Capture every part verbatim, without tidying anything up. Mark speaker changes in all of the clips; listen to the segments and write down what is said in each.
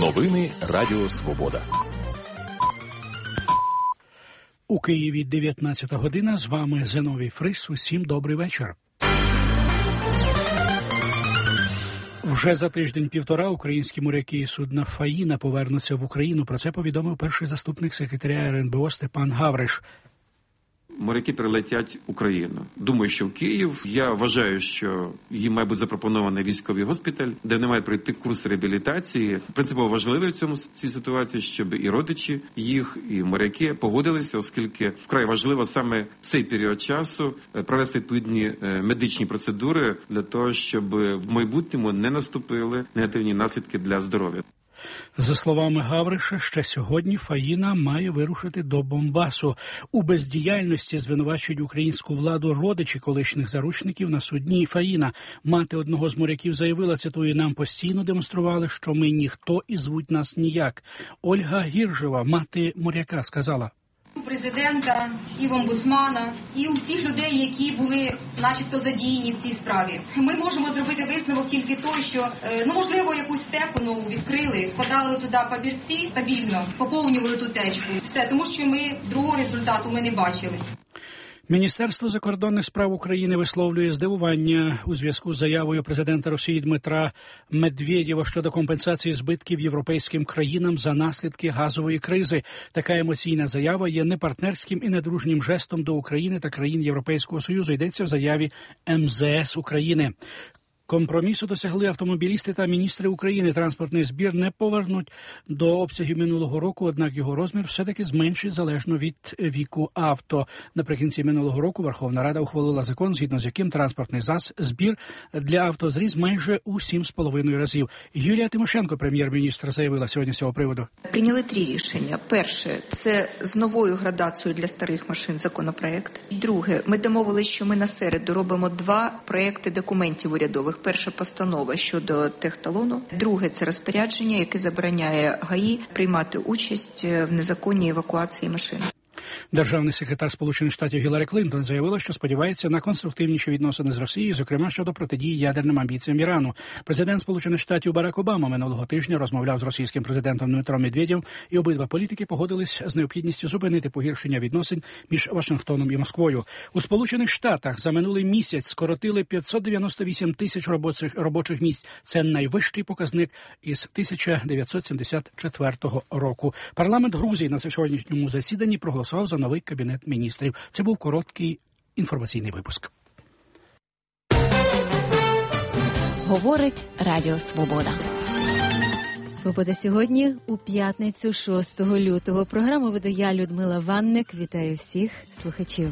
Speaker 1: Новини Радіо Свобода.
Speaker 2: У Києві дев'ятнадцята година. З вами Зиновій Фрис. Усім добрий вечір. Вже за тиждень-півтора українські моряки і судна «Фаїна» повернуться в Україну. Про це повідомив перший заступник секретаря ер ен бе о Степан Гавриш.
Speaker 3: Моряки прилетять в Україну. Думаю, що в Київ. Я вважаю, що їм має бути запропонований військовий госпіталь, де вони мають пройти курс реабілітації. Принципово важливо в цьому цій ситуації, щоб і родичі їх, і моряки погодилися, оскільки вкрай важливо саме цей період часу провести відповідні медичні процедури для того, щоб в майбутньому не наступили негативні наслідки для здоров'я.
Speaker 2: За словами Гавриша, ще сьогодні «Фаїна» має вирушити до Бомбасу. У бездіяльності звинувачують українську владу родичі колишніх заручників на судні «Фаїна». Мати одного з моряків заявила, цитую, «Нам постійно демонстрували, що ми ніхто і звуть нас ніяк». Ольга Гіржева, мати моряка, сказала:
Speaker 4: У президента, і в омбудсмана, і у всіх людей, які були начебто задіяні в цій справі. Ми можемо зробити висновок тільки той, що, ну, можливо, якусь степу нову відкрили, складали туди папірці, стабільно поповнювали ту течку. Все, тому що ми другого результату ми не бачили.
Speaker 2: Міністерство закордонних справ України висловлює здивування у зв'язку з заявою президента Росії Дмитра Медведєва щодо компенсації збитків європейським країнам за наслідки газової кризи. Така емоційна заява є непартнерським і недружнім жестом до України та країн Європейського Союзу, йдеться в заяві ем зе ес України. Компромісу досягли автомобілісти та міністри України. Транспортний збір не повернуть до обсягів минулого року, однак його розмір все-таки зменшить залежно від віку авто. Наприкінці минулого року Верховна Рада ухвалила закон, згідно з яким транспортний збір для авто зріс майже у сім з половиною разів. Юлія Тимошенко, прем'єр-міністр, заявила сьогодні з цього приводу.
Speaker 5: Прийняли три рішення. Перше – це з новою градацією для старих машин законопроект. Друге – ми домовилися, що ми на середу робимо два проекти документів урядових. Перша постанова щодо техталону. Друге – це розпорядження, яке забороняє ГАІ приймати участь в незаконній евакуації машин.
Speaker 2: Державний секретар Сполучених Штатів Гіларі Клінтон заявила, що сподівається на конструктивніші відносини з Росією, зокрема щодо протидії ядерним амбіціям Ірану. Президент Сполучених Штатів Барак Обама минулого тижня розмовляв з російським президентом Дмитром Медведєвим, і обидва політики погодились з необхідністю зупинити погіршення відносин між Вашингтоном і Москвою. У Сполучених Штатах за минулий місяць скоротили п'ятсот дев'яносто вісім тисяч робочих, робочих місць. Це найвищий показник із тисяча дев'ятсот сімдесят четвертого року. Парламент Грузії на сьогоднішньому засіданні проголосував за новий кабінет міністрів. Це був короткий інформаційний випуск.
Speaker 6: Говорить Радіо Свобода. Свобода сьогодні у п'ятницю шостого лютого. Програму веду я, Людмила Ванник. Вітаю всіх слухачів.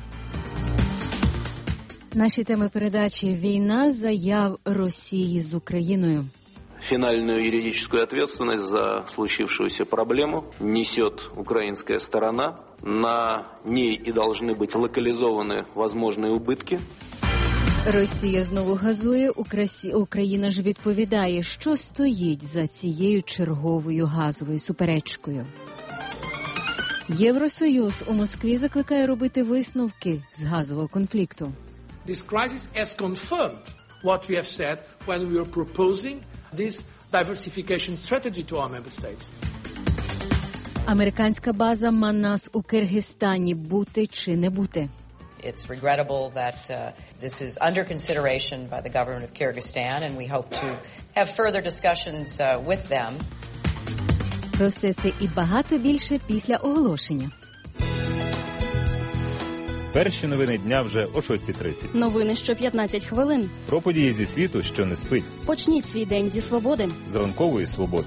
Speaker 6: Наші теми передачі: війна, заяв Росії з Україною.
Speaker 7: Финальную юридическую ответственность за случившуюся проблему несет украинская сторона. На ней и должны быть локализованы возможные убытки.
Speaker 6: Росія знову газує, Україна ж відповідає, що стоїть за цією черговою газовою суперечкою. Євросоюз у Москві закликає робити висновки з газового конфлікту.
Speaker 8: This crisis has confirmed what we have said when we were proposing this diversification strategy to our member states.
Speaker 6: Американська база Манас у Киргизстані. Бути чи не бути?
Speaker 9: It's regrettable that uh, this is under consideration by the government of Kyrgyzstan, and we hope to have further discussions uh, with them.
Speaker 6: Про все це і багато більше після оголошення.
Speaker 10: Перші новини дня вже о шостій тридцять.
Speaker 11: Новини що п'ятнадцять хвилин.
Speaker 10: Про події зі світу, що не спить.
Speaker 11: Почніть свій день зі свободи.
Speaker 10: З ранкової свободи.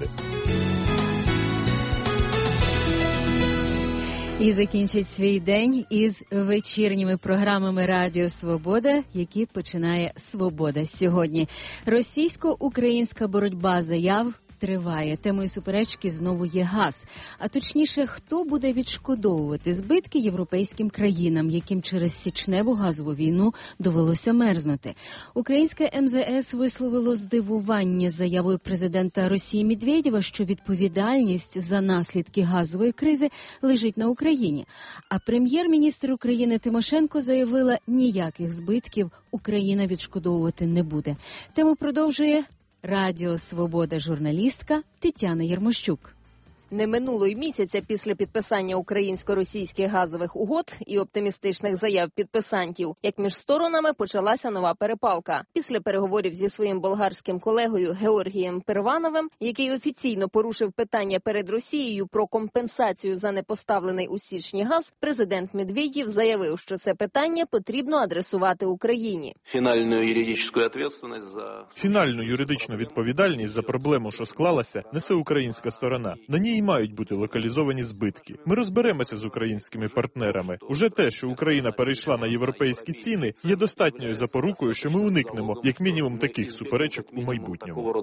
Speaker 6: І закінчить свій день із вечірніми програмами Радіо Свобода, які починає «Свобода сьогодні». Російсько-українська боротьба заяв триває. Темою суперечки знову є газ. А точніше, хто буде відшкодовувати збитки європейським країнам, яким через січневу газову війну довелося мерзнути. Українське ем зе ес висловило здивування заявою президента Росії Медведєва, що відповідальність за наслідки газової кризи лежить на Україні. А прем'єр-міністр України Тимошенко заявила, ніяких збитків Україна відшкодовувати не буде. Тему продовжує Радіо Свобода журналістка Тетяна Єрмощук.
Speaker 12: Не минуло й місяця після підписання українсько-російських газових угод і оптимістичних заяв підписантів, як між сторонами почалася нова перепалка. Після переговорів зі своїм болгарським колегою Георгієм Первановим, який офіційно порушив питання перед Росією про компенсацію за непоставлений у січні газ, президент Медведєв заявив, що це питання потрібно адресувати Україні.
Speaker 7: Фінальну юридичну відповідальність за...
Speaker 13: Фінальну юридичну відповідальність за проблему, що склалася, несе українська сторона. На ній і мають бути локалізовані збитки. Ми розберемося з українськими партнерами. Уже те, що Україна перейшла на європейські ціни, є достатньою запорукою, що ми уникнемо, як мінімум, таких суперечок у майбутньому.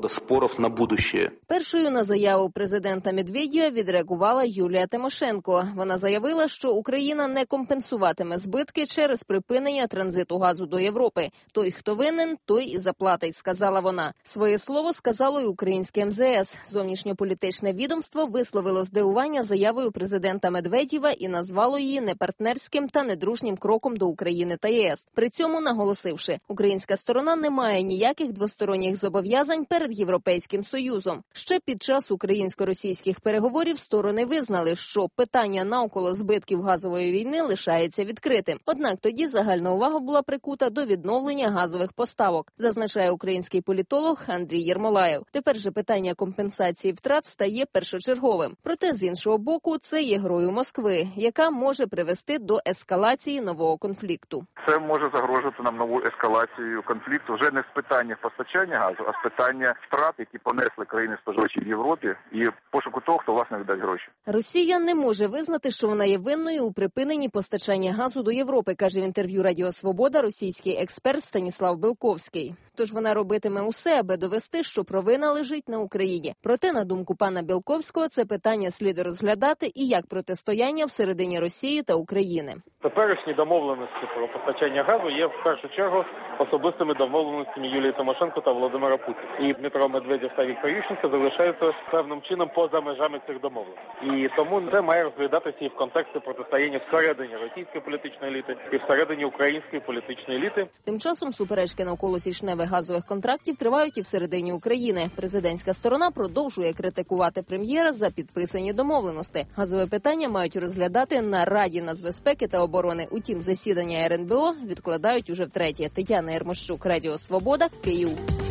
Speaker 12: Першою на заяву президента Медведєва відреагувала Юлія Тимошенко. Вона заявила, що Україна не компенсуватиме збитки через припинення транзиту газу до Європи. Той, хто винен, той і заплатить, сказала вона. Своє слово сказало й українське ем зе ес. Зовнішньополітичне відомство висловило здивування заявою президента Медведєва і назвало її непартнерським та недружнім кроком до України та ЄС. При цьому наголосивши, українська сторона не має ніяких двосторонніх зобов'язань перед Європейським Союзом. Ще під час українсько-російських переговорів сторони визнали, що питання навколо збитків газової війни лишається відкритим. Однак тоді загальна увага була прикута до відновлення газових поставок, зазначає український політолог Андрій Єрмолаєв. Тепер же питання компенсації втрат стає першочерговим. Проте, з іншого боку, це є грою Москви, яка може привести до ескалації нового конфлікту.
Speaker 14: Це може загрожувати нам нову ескалацію конфлікту вже не з питання постачання газу, а з питання втрат, які понесли країни-споживачі в Європі, і пошуку того, хто власне віддасть гроші.
Speaker 12: Росія не може визнати, що вона є винною у припиненні постачання газу до Європи, каже в інтерв'ю Радіо Свобода російський експерт Станіслав Білковський. Тож вона робитиме усе, аби довести, що провина лежить на Україні. Проте, на думку пана Білковського, це питання слід розглядати і як протистояння всередині Росії та України.
Speaker 15: Теперішні домовленості про постачання газу є в першу чергу особистими домовленостями Юлії Тимошенко та Володимира Путіна. І Дмитро Медведєв та Віктор Ющенко залишаються певним чином поза межами цих домовленостей. І тому це має розглядатися і в контексті протистояння всередині російської політичної еліти і всередині української політичної еліти.
Speaker 12: Тим часом суперечки навколо січневих газових контрактів тривають і всередині України. Президентська сторона продовжує критикувати прем'єра за підписані домовленості. Газове питання мають розглядати на Раді нацбезпеки та оборони. Утім, засідання ер ен бе о відкладають уже втретє. Тетяна Єрмощук, Радіо Свобода, Київ.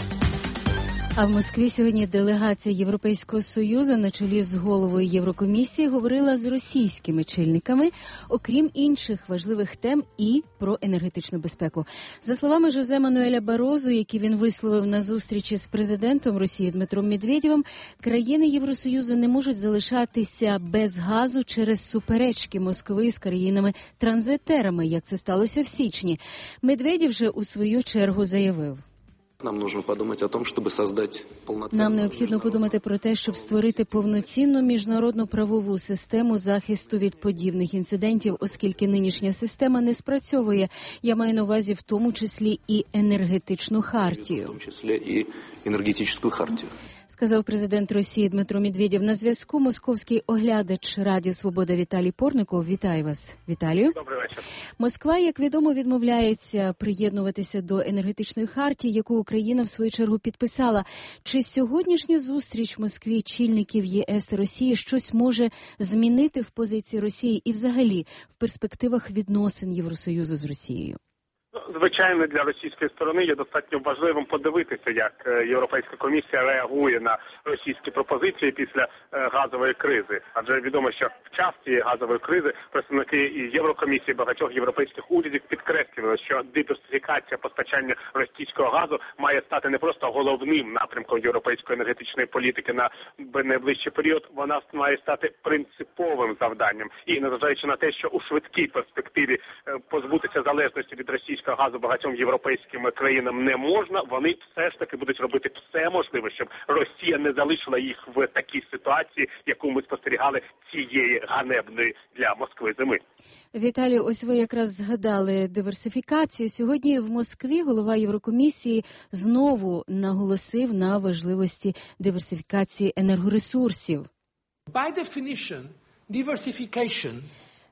Speaker 6: А в Москві сьогодні делегація Європейського Союзу на чолі з головою Єврокомісії говорила з російськими чільниками, окрім інших важливих тем, і про енергетичну безпеку. За словами Жозе Мануеля Барозу, які він висловив на зустрічі з президентом Росії Дмитром Медведєвим, країни Євросоюзу не можуть залишатися без газу через суперечки Москви з країнами-транзитерами, як це сталося в січні. Медведєв же у свою чергу заявив:
Speaker 7: Нам нужно подумати о том, щоб створити повноцінну...
Speaker 6: Нам необхідно подумати про те, щоб створити повноцінну міжнародну правову систему захисту від подібних інцидентів, оскільки нинішня система не спрацьовує. Я маю на увазі в тому числі і енергетичну хартію.
Speaker 7: В тому числі і енергетичну хартію.
Speaker 6: Сказав президент Росії Дмитро Медведєв. На зв'язку московський оглядач Радіо Свобода Віталій Порников. Вітаю вас. Віталію.
Speaker 16: Добрий вечір.
Speaker 6: Москва, як відомо, відмовляється приєднуватися до енергетичної хартії, яку Україна в свою чергу підписала. Чи сьогоднішня зустріч в Москві чільників є ес та Росії щось може змінити в позиції Росії і взагалі в перспективах відносин Євросоюзу з Росією?
Speaker 16: Звичайно, для російської сторони є достатньо важливим подивитися, як Європейська комісія реагує на російські пропозиції після газової кризи. Адже відомо, що в час цієї газової кризи представники і Єврокомісії багатьох європейських урядів підкреслювали, що диверсифікація постачання російського газу має стати не просто головним напрямком європейської енергетичної політики на найближчий період, вона має стати принциповим завданням. І незважаючи на те, що у швидкій перспективі позбутися залежності від російського газу багатьом європейським країнам не можна, вони все ж таки будуть робити все можливе, щоб Росія не залишила їх в такій ситуації, яку ми спостерігали цієї ганебної для Москви зими.
Speaker 6: Віталій, ось ви якраз згадали диверсифікацію. Сьогодні в Москві голова Єврокомісії знову наголосив на важливості диверсифікації енергоресурсів.
Speaker 8: By definition, diversification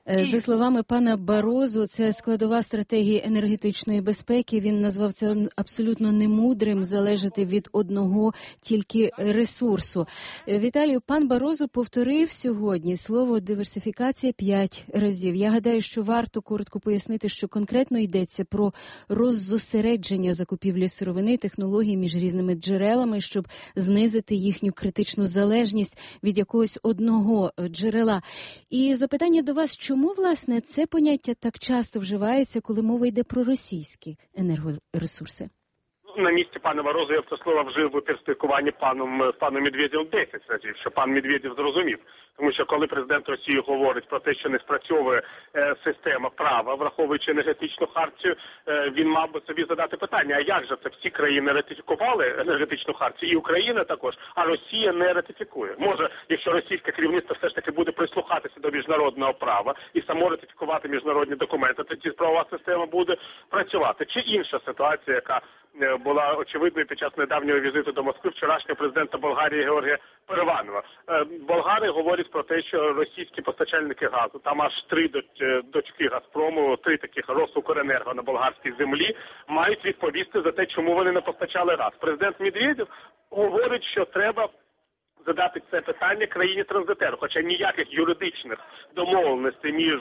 Speaker 6: За словами пана Барозу, це складова стратегії енергетичної безпеки. Він назвав це абсолютно немудрим залежати від одного тільки ресурсу. Віталію, пан Барозу повторив сьогодні слово диверсифікація п'ять разів. Я гадаю, що варто коротко пояснити, що конкретно йдеться про роззосередження закупівлі сировини, технологій між різними джерелами, щоб знизити їхню критичну залежність від якогось одного джерела. І запитання до вас, чому, власне, це поняття так часто вживається, коли мова йде про російські енергоресурси?
Speaker 16: На місці пана Барозу я б це слово вжив у спілкуванні паном паном Медведєвим десять разів, що пан Медведєв зрозумів. Тому що коли президент Росії говорить про те, що не спрацьовує е, система права, враховуючи енергетичну хартію, е, він мав би собі задати питання, а як же це всі країни ратифікували енергетичну хартію, і Україна також, а Росія не ратифікує. Може, якщо російське керівництво все ж таки буде прислухатися до міжнародного права і само ратифікувати міжнародні документи, тоді правова система буде працювати. Чи інша ситуація, яка була очевидною під час недавнього візиту до Москви вчорашнього президента Болгарії Георгія Переванова. Болгари говорять про те, що російські постачальники газу, там аж три дочки Газпрому, три таких Росукренерго на болгарській землі, мають відповісти за те, чому вони не постачали газ. Президент Медведєв говорить, що треба задати це питання країні-транзитеру, хоча ніяких юридичних домовленостей між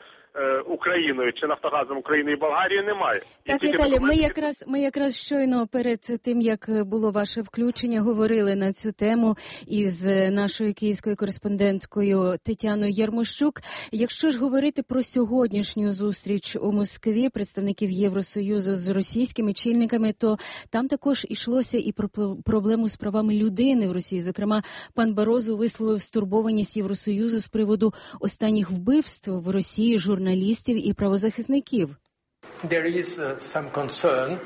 Speaker 16: Україною чи Нафтогазом України і Болгарії немає.
Speaker 6: Так, Віталій, ми якраз ми якраз щойно перед тим, як було ваше включення, говорили на цю тему із нашою київською кореспонденткою Тетяною Ярмощук. Якщо ж говорити про сьогоднішню зустріч у Москві представників Євросоюзу з російськими чільниками, то там також йшлося і про проблему з правами людини в Росії. Зокрема, пан Барозу висловив стурбованість Євросоюзу з приводу останніх вбивств в Росії журналістів журналістів і правозахисників.
Speaker 8: There is, uh, some concern.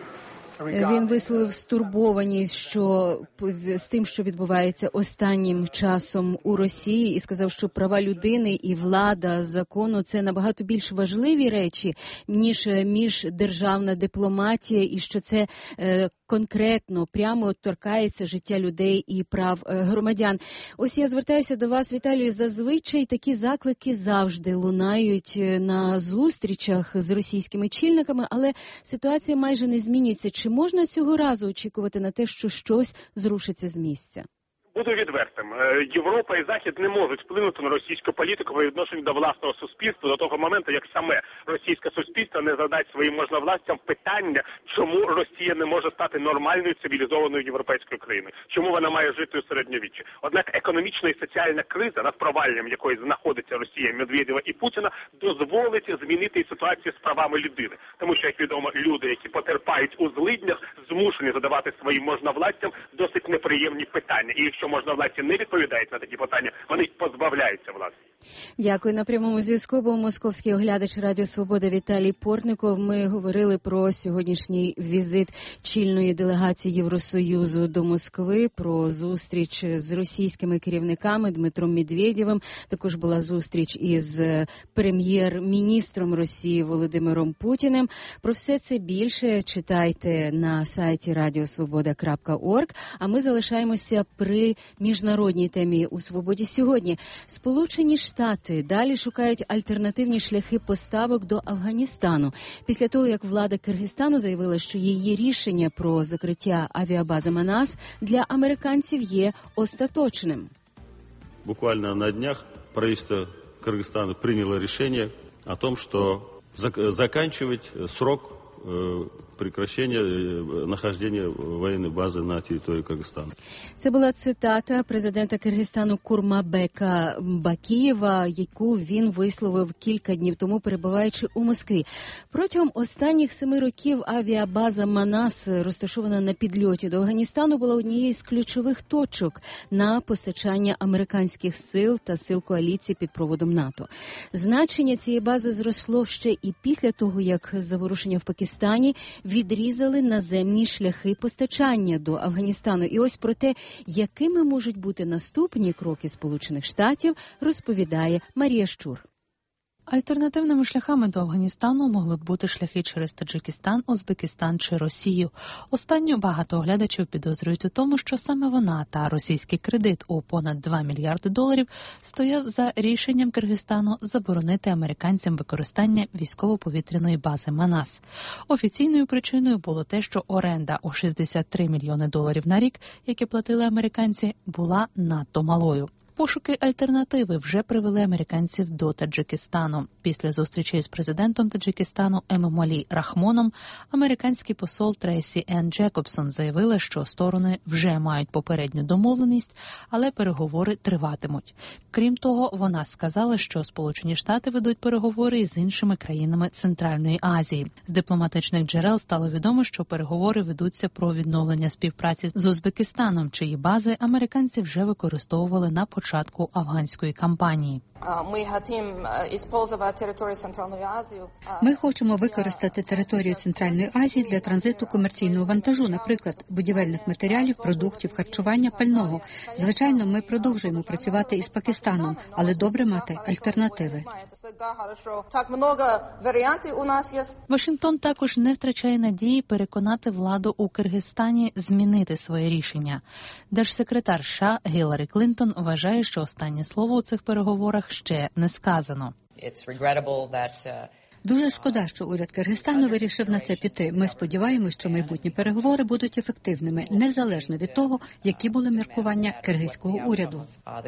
Speaker 6: Він висловив стурбованість, що з тим, що відбувається останнім часом у Росії, і сказав, що права людини і влада закону – це набагато більш важливі речі, ніж міждержавна дипломатія, і що це е, конкретно, прямо торкається життя людей і прав е, громадян. Ось я звертаюся до вас, Віталію, зазвичай такі заклики завжди лунають на зустрічах з російськими чільниками, але ситуація майже не змінюється. Чи можна цього разу очікувати на те, що щось зрушиться з місця?
Speaker 16: Буду відвертим. Європа і Захід не можуть вплинути на російську політику по відношенню до власного суспільства до того моменту, як саме російське суспільство не задасть своїм можновластям питання, чому Росія не може стати нормальною цивілізованою європейською країною, чому вона має жити у середньовіччі. Однак економічна і соціальна криза, над проваллям якої знаходиться Росія, Медведєва і Путіна, дозволить змінити і ситуацію з правами людини. Тому що, як відомо, люди, які потерпають у злиднях, змушені задавати своїм можновластям досить неприємні питання. І якщо можновладці не відповідають на такі питання, вони позбавляються влади.
Speaker 6: Дякую. На прямому зв'язку був московський оглядач Радіо Свобода Віталій Портников. Ми говорили про сьогоднішній візит чільної делегації Євросоюзу до Москви, про зустріч з російськими керівниками Дмитром Медведєвим. Також була зустріч із прем'єр-міністром Росії Володимиром Путіним. Про все це більше читайте на сайті радіосвобода крапка орг. А ми залишаємося при міжнародній темі у «Свободі» сьогодні. Сполучені Штати далі шукають альтернативні шляхи поставок до Афганістану. Після того, як влада Киргизстану заявила, що її рішення про закриття авіабази Манас для американців є остаточним.
Speaker 17: Буквально на днях правительство Кыргызстана приняло решение о том, что заканчивать срок прекращення нахождення воєнної бази на території Киргизстану.
Speaker 6: Це була цитата президента Киргизстану Курманбека Бакієва, яку він висловив кілька днів тому, перебуваючи у Москві. Протягом останніх семи років авіабаза Манас, розташована на підльоті до Афганістану, була однією з ключових точок на постачання американських сил та сил коаліції під проводом НАТО. Значення цієї бази зросло ще і після того, як заворушення в Пакистані відрізали наземні шляхи постачання до Афганістану. І ось про те, якими можуть бути наступні кроки Сполучених Штатів, розповідає Марія Щур.
Speaker 18: Альтернативними шляхами до Афганістану могли б бути шляхи через Таджикистан, Узбекистан чи Росію. Останню багато оглядачів підозрюють у тому, що саме вона та російський кредит у понад два мільярди доларів стояв за рішенням Киргизстану заборонити американцям використання військово-повітряної бази Манас. Офіційною причиною було те, що оренда у шістдесят три мільйони доларів на рік, які платили американці, була надто малою. Пошуки альтернативи вже привели американців до Таджикистану. Після зустрічі з президентом Таджикистану Емомалі Рахмоном американський посол Трейсі Енн Джекобсон заявила, що сторони вже мають попередню домовленість, але переговори триватимуть. Крім того, вона сказала, що Сполучені Штати ведуть переговори з іншими країнами Центральної Азії. З дипломатичних джерел стало відомо, що переговори ведуться про відновлення співпраці з Узбекистаном, чиї бази американці вже використовували на початку початку афганської кампанії.
Speaker 19: Ми хочемо використати територію Центральної Азії для транзиту комерційного вантажу, наприклад, будівельних матеріалів, продуктів, харчування, пального. Звичайно, ми продовжуємо працювати із Пакистаном, але добре мати альтернативи.
Speaker 18: Вашингтон також не втрачає надії переконати владу у Киргизстані змінити своє рішення. Держсекретар США Гіларі Клінтон вважає, що останнє слово у цих переговорах ще не сказано.
Speaker 19: Дуже шкода, що уряд Киргизстану вирішив на це піти. Ми сподіваємось, що майбутні переговори будуть ефективними, незалежно від того, які були міркування киргизького уряду.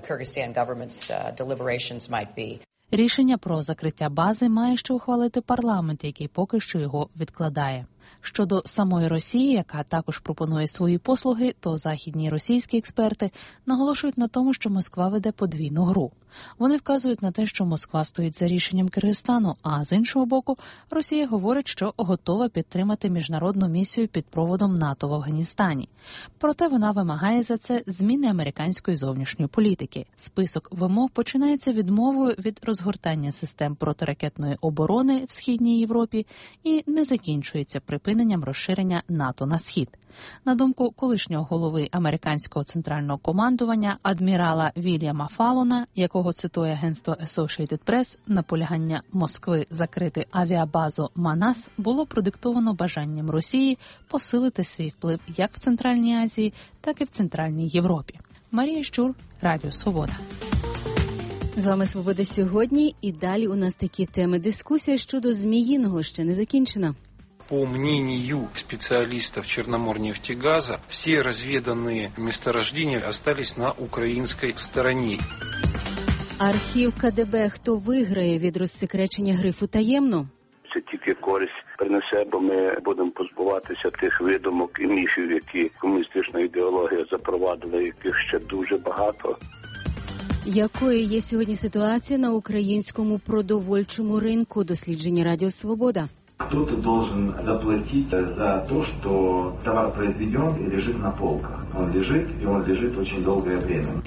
Speaker 18: Рішення про закриття бази має ще ухвалити парламент, який поки що його відкладає. Щодо самої Росії, яка також пропонує свої послуги, то західні російські експерти наголошують на тому, що Москва веде подвійну гру. Вони вказують на те, що Москва стоїть за рішенням Киргизстану, а з іншого боку, Росія говорить, що готова підтримати міжнародну місію під проводом НАТО в Афганістані. Проте вона вимагає за це зміни американської зовнішньої політики. Список вимог починається відмовою від розгортання систем протиракетної оборони в Східній Європі і не закінчується припиненням розширення НАТО на схід. На думку колишнього голови американського центрального командування адмірала Вільяма Фалона, якого цитує агентство Associated Press, наполягання Москви закрити авіабазу Манас було продиктовано бажанням Росії посилити свій вплив як в Центральній Азії, так і в Центральній Європі. Марія Щур, Радіо Свобода.
Speaker 6: З вами «Свобода сьогодні» і далі у нас такі теми. Дискусія щодо Зміїного ще не закінчена.
Speaker 20: По мнению специалистов Черноморнефтегаза, все разведанные месторождения остались на украинской стороне.
Speaker 6: Архів КДБ «Хто виграє» від розсекречення грифу таємно?
Speaker 21: Це тільки користь принесе, бо ми будемо позбуватися тих видумок і міфів, які комуністична ідеологія запровадила, яких ще дуже багато.
Speaker 6: Якою є сьогодні ситуація на українському продовольчому ринку? Дослідження Радіо Свобода.
Speaker 22: Кто-то должен заплатить за то, что товар произведен и лежит на полках. Он лежит, и он лежит очень долгое время.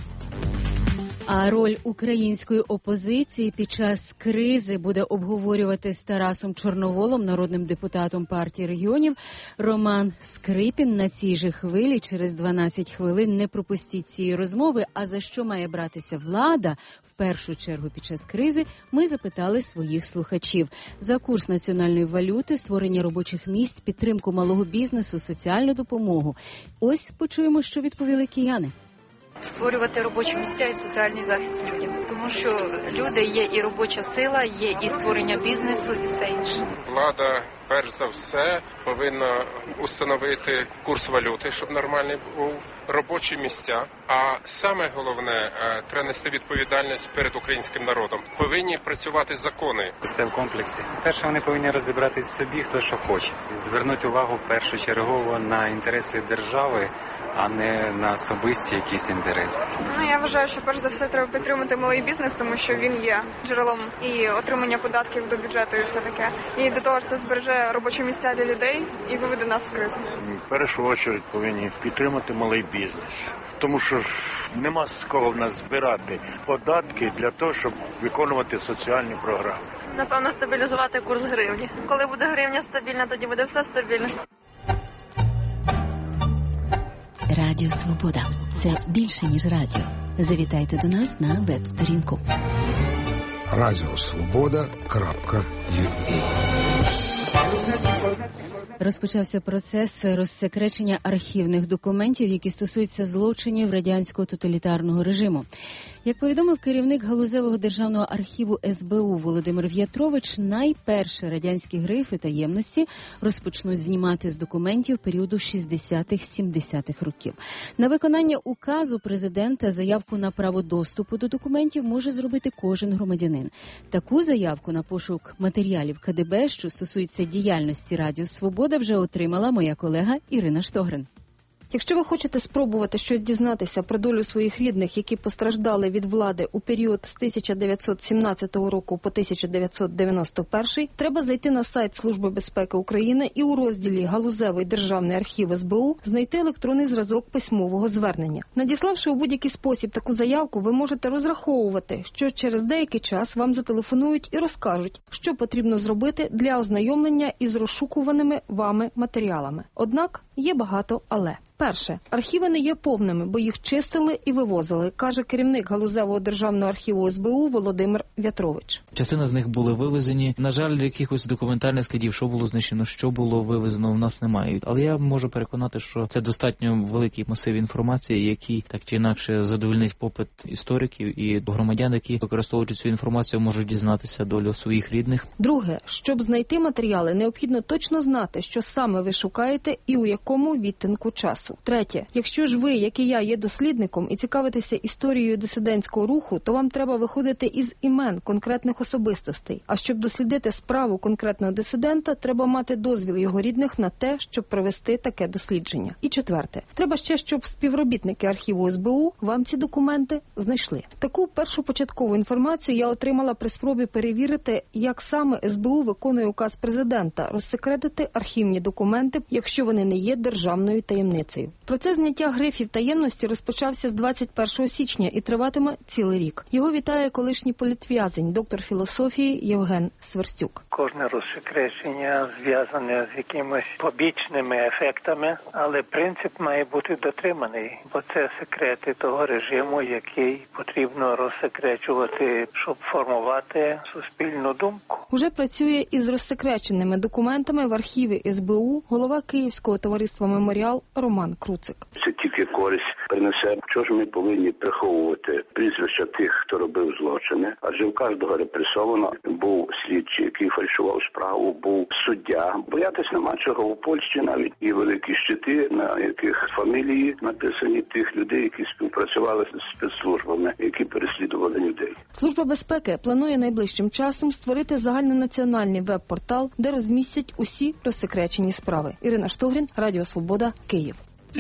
Speaker 6: А роль української опозиції під час кризи буде обговорювати з Тарасом Чорноволом, народним депутатом партії регіонів. Роман Скрипін на цій же хвилі через дванадцять хвилин. Не пропустіть цієї розмови. А за що має братися влада в першу чергу під час кризи, ми запитали своїх слухачів. За курс національної валюти, створення робочих місць, підтримку малого бізнесу, соціальну допомогу. Ось почуємо, що відповіли кияни.
Speaker 23: Створювати робочі місця і соціальний захист людям. Тому що люди є і робоча сила, є і створення бізнесу, і все інше.
Speaker 24: Влада, перш за все, повинна установити курс валюти, щоб нормальний був, робочі місця. А саме головне, треба нести відповідальність перед українським народом. Повинні працювати закони.
Speaker 25: Все в комплексі. Перше, вони повинні розібратися собі, хто що хоче. Звернути увагу першочергово на інтереси держави, а не на особисті якісь інтереси.
Speaker 26: Ну, я вважаю, що перш за все треба підтримати малий бізнес, тому що він є джерелом і отримання податків до бюджету і все таке. І до того ж це збереже робочі місця для людей і виведе нас з кризи.
Speaker 27: В першу чергу повинні підтримати малий бізнес, тому що нема з кого в нас збирати податки для того, щоб виконувати соціальні програми.
Speaker 26: Напевно, стабілізувати курс гривні. Коли буде гривня стабільна, тоді буде все стабільно.
Speaker 28: Радіо Свобода – це більше, ніж радіо. Завітайте до нас на веб-сторінку.
Speaker 1: Радіо Свобода крапка ю а.
Speaker 6: Розпочався процес розсекречення архівних документів, які стосуються злочинів радянського тоталітарного режиму. Як повідомив керівник галузевого державного архіву ес бе у Володимир В'ятрович, найперші радянські грифи таємності розпочнуть знімати з документів періоду шістдесятих-сімдесятих років. На виконання указу президента заявку на право доступу до документів може зробити кожен громадянин. Таку заявку на пошук матеріалів ка де бе, що стосується діяльності Радіо Свобода, вже отримала моя колега Ірина Штогрин.
Speaker 2: Якщо ви хочете спробувати щось дізнатися про долю своїх рідних, які постраждали від влади у період з тисяча дев'ятсот сімнадцятого року по тисяча дев'ятсот дев'яносто перший, треба зайти на сайт Служби безпеки України і у розділі «Галузевий державний архів ес бе у» знайти електронний зразок письмового звернення. Надіславши у будь-який спосіб таку заявку, ви можете розраховувати, що через деякий час вам зателефонують і розкажуть, що потрібно зробити для ознайомлення із розшукуваними вами матеріалами. Однак є багато «але». Перше. Архіви не є повними, бо їх чистили і вивозили, каже керівник галузевого державного архіву ес бе у Володимир В'ятрович.
Speaker 3: Частина з них були вивезені. На жаль, якихось документальних слідів, що було знищено, що було вивезено, в нас немає. Але я можу переконати, що це достатньо великий масив інформації, який так чи інакше задовольнить попит істориків і громадян, які, використовуючи цю інформацію, можуть дізнатися долю своїх рідних.
Speaker 2: Друге. Щоб знайти матеріали, необхідно точно знати, що саме ви шукаєте і у якому відтинку часу. Третє. Якщо ж ви, як і я, є дослідником і цікавитеся історією дисидентського руху, то вам треба виходити із імен конкретних особистостей. А щоб дослідити справу конкретного дисидента, треба мати дозвіл його рідних на те, щоб провести таке дослідження. І четверте. Треба ще, щоб співробітники архіву ес бе у вам ці документи знайшли. Таку першу початкову інформацію я отримала при спробі перевірити, як саме ес бе у виконує указ президента розсекретити архівні документи, якщо вони не є державною таємницею. Процес зняття грифів таємності розпочався з двадцять першого січня і триватиме цілий рік. Його вітає колишній політв'язень, доктор філософії Євген Сверстюк.
Speaker 4: Кожне розсекречення зв'язане з якимись побічними ефектами, але принцип має бути дотриманий, бо це секрети того режиму, який потрібно розсекречувати, щоб формувати суспільну думку.
Speaker 2: Уже працює із розсекреченими документами в архіві ес бе у голова Київського товариства «Меморіал» Роман Круцик.
Speaker 21: Це тільки користь принесе. Чого ж ми повинні приховувати прізвища тих, хто робив злочини? Адже у кожного репресовано був слідчий, який фальшував справу, був суддя. Боятись нема чого. У Польщі навіть і великі щити, на яких фамілії написані тих людей, які співпрацювали з спецслужбами, які переслідували людей.
Speaker 2: Служба безпеки планує найближчим часом створити загальнонаціональний веб-портал, де розмістять усі розсекречені справи. Ірина Штогрин, Радіо Свобода, Київ.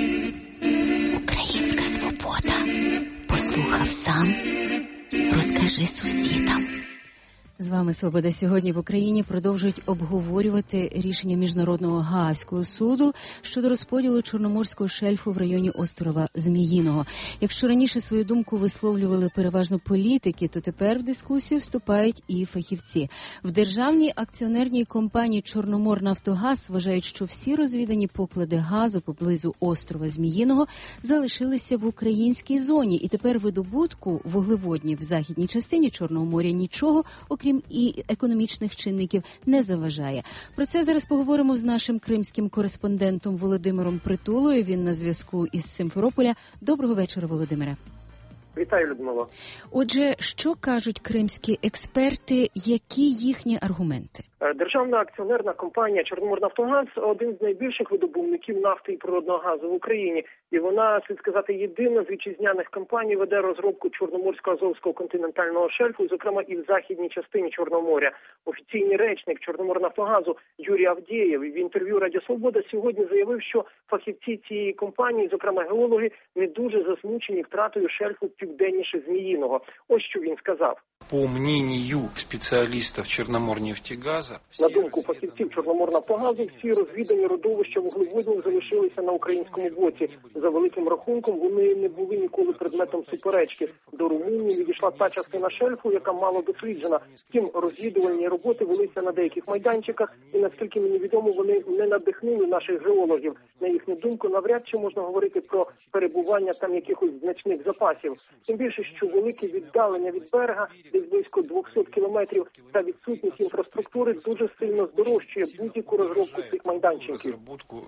Speaker 28: Українська свобода. Послухав сам, розкажи сусідам.
Speaker 6: З вами «Свобода». Сьогодні в Україні продовжують обговорювати рішення Міжнародного Гаазького суду щодо розподілу Чорноморського шельфу в районі острова Зміїного. Якщо раніше свою думку висловлювали переважно політики, то тепер в дискусію вступають і фахівці. В державній акціонерній компанії «Чорноморнафтогаз» вважають, що всі розвідані поклади газу поблизу острова Зміїного залишилися в українській зоні. І тепер видобутку вуглеводнів в західній частині Чорного моря нічого, окрім крім і економічних чинників, не заважає. Про це зараз поговоримо з нашим кримським кореспондентом Володимиром Притулою. Він на зв'язку із Симферополя. Доброго вечора, Володимире.
Speaker 5: Вітаю, Людмила.
Speaker 6: Отже, що кажуть кримські експерти, які їхні аргументи?
Speaker 5: Державна акціонерна компанія «Чорноморнафтогаз» – один з найбільших видобувників нафти і природного газу в Україні. І вона, слід сказати, єдина з вітчизняних компаній веде розробку Чорноморського Азовського континентального шельфу, зокрема і в західній частині Чорного моря. Офіційний речник «Чорноморнафтогазу» Юрій Авдєєв в інтерв'ю «Радіо Свобода» сьогодні заявив, що фахівці цієї компанії, зокрема геологи, не дуже засмучені втратою шельфу південніше Зміїного. Ось що він сказав.
Speaker 20: По мнению специалистов Черноморнефтегаза, газа.
Speaker 5: На думку фахівців Чорноморнафтогазу, всі розвідані родовища вуглеводнів залишилися на українському боці. За великим рахунком, вони не були ніколи предметом суперечки. До Румунії відійшла та частина шельфу, яка мало досліджена. Втім, розвідувальні роботи велися на деяких майданчиках, і, наскільки мені відомо, вони не надихнули наших геологів. На їхню думку, навряд чи можна говорити про перебування там якихось значних запасів. Тим більше, що велике віддалення від берега, десь близько двісті кілометрів, та відсутність інфраструктури дуже сильно здорожчує будь-яку розробку цих майданчиків.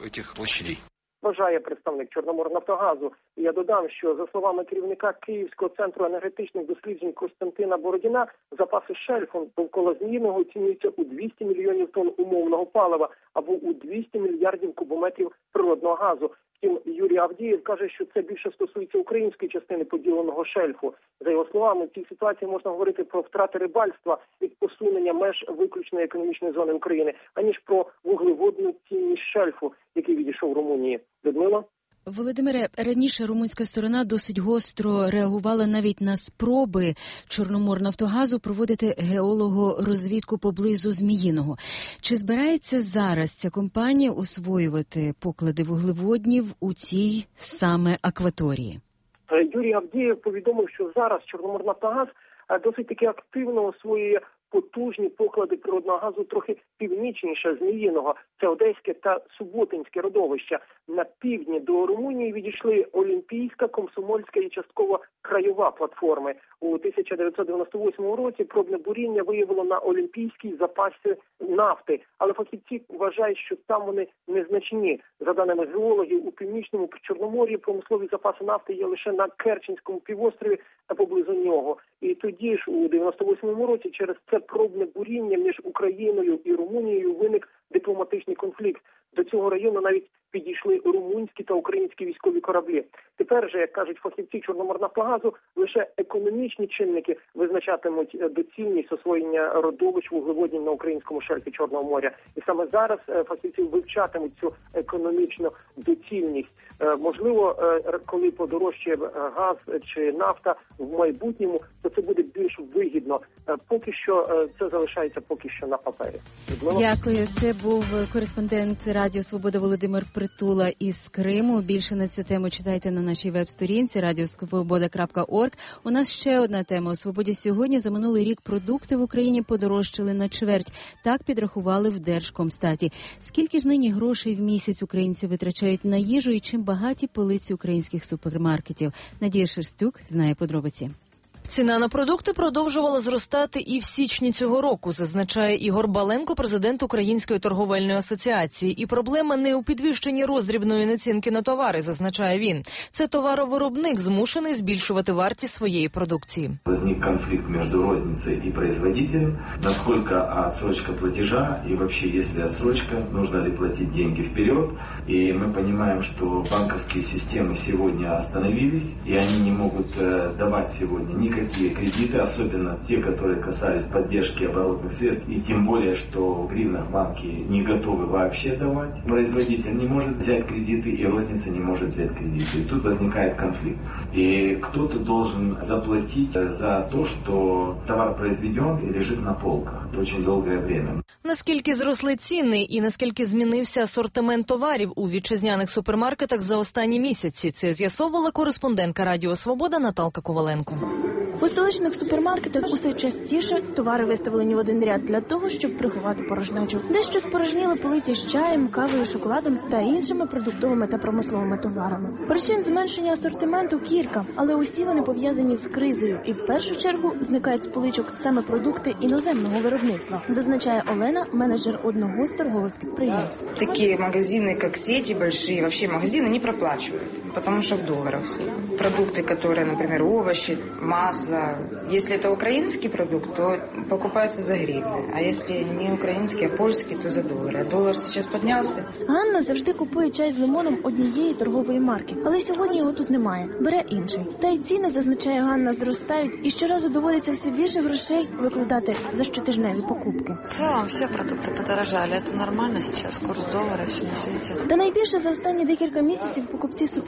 Speaker 5: Вважає представник Чорноморнафтогазу. І я додам, що за словами керівника Київського центру енергетичних досліджень Костянтина Бородіна, запаси шельфу довкола Зміїного оцінюються у двісті мільйонів тонн умовного палива або у двісті мільярдів кубометрів природного газу. Втім, Юрій Авдієв каже, що це більше стосується української частини поділеного шельфу. За його словами, в цій ситуації можна говорити про втрати рибальства від посунення меж виключної економічної зони України, аніж про вуглеводну цінність шельфу, який відійшов Румунії. Людмила?
Speaker 6: Володимире, раніше румунська сторона досить гостро реагувала навіть на спроби Чорноморнафтогазу проводити геологорозвідку поблизу Зміїного. Чи збирається зараз ця компанія освоювати поклади вуглеводнів у цій саме акваторії?
Speaker 5: Юрій Авдієв повідомив, що зараз Чорноморнафтогаз досить таки активно освоює потужні поклади природного газу трохи північніше Зміїного. Це Одеське та Суботинське родовища. На півдні до Румунії відійшли Олімпійська, Комсомольська і частково Краєва платформи. У тисяча дев'ятсот дев'яносто восьмому році пробне буріння виявило на Олімпійській запасі нафти, але фахівці вважають, що там вони незначні. За даними геологів, у північному Чорномор'ї промислові запаси нафти є лише на Керченському півострові та поблизу нього. І тоді ж у дев'яносто восьмому році через це пробне буріння між Україною і Румунією виник дипломатичний конфлікт. До цього району навіть підійшли румунські та українські військові кораблі. Тепер же, як кажуть фахівці Чорноморнафтогазу, лише економічні чинники визначатимуть доцільність освоєння родовищ вуглеводнів на українському шельфі Чорного моря. І саме зараз фахівці вивчатимуть цю економічну доцільність. Можливо, коли подорожчає газ чи нафта в майбутньому, то це буде більш вигідно. Поки що це залишається поки що на папері. Людмила?
Speaker 6: Дякую. Це був кореспондент Радіо Свобода Володимир Притула із Криму. Більше на цю тему читайте на нашій веб-сторінці радіосвобода крапка орг. У нас ще одна тема. У «Свободі сьогодні» за минулий рік продукти в Україні подорожчали на чверть. Так підрахували в Держкомстаті. Скільки ж нині грошей в місяць українці витрачають на їжу і чим багаті полиці українських супермаркетів? Надія Шерстюк знає подробиці.
Speaker 7: Ціна на продукти продовжувала зростати і в січні цього року, зазначає Ігор Баленко, президент Української торговельної асоціації. І проблема не у підвищенні роздрібної націнки на товари, зазначає він. Це товаровиробник змушений збільшувати вартість своєї продукції.
Speaker 22: Возник конфликт між розницею і производителем. Наскільки отсрочка платежа і взагалі, якщо отсрочка, нужно ли платити деньги вперед. І ми розуміємо, що банківські системи сьогодні остановились, і вони не можуть давати сьогодні ні какие кредиты, особенно те, которые касались поддержки оборотных средств, и тем более, что в гривнах банки не готовы вообще давать. Производитель не может взять кредиты, и розница не может взять кредиты. И тут возникает конфликт. И кто-то должен заплатить за то, что товар произведен и лежит на полках очень долгое время.
Speaker 7: Наскільки зросли ціни і наскільки змінився асортимент товарів у вітчизняних супермаркетах за останні місяці, це з'ясовувала кореспондентка Радіо Свобода Наталка Коваленко.
Speaker 9: У столичних супермаркетах усе частіше товари виставлені в один ряд для того, щоб приховати порожнечу. Дещо спорожніли полиці з чаєм, кавою, шоколадом та іншими продуктовими та промисловими товарами. Причин зменшення асортименту кілька, але усі вони пов'язані з кризою. І в першу чергу зникають з поличок саме продукти іноземного виробництва, зазначає Олена, менеджер одного з торгових підприємств.
Speaker 10: Такі магазини, як сеті, великі, взагалі магазини не проплачують, тому що в доларах все. Продукти, які, наприклад, овочі, масло. Если это украинский продукт, то покупается за гривны. А если не украинский, а польский, то за доллары. А доллар сейчас поднялся.
Speaker 9: Ганна завжди купує чай з лимоном однієї торгової марки. Але сьогодні його тут немає. Бере інший. Та й ціни, зазначає Ганна, зростають. І щоразу доводиться все більше грошей викладати за щотижневі покупки.
Speaker 23: В цілому всі продукти подорожали. Це нормально зараз. Курс долара, все на світі.
Speaker 9: Та найбільше за останні декілька місяців покупці супермаркетів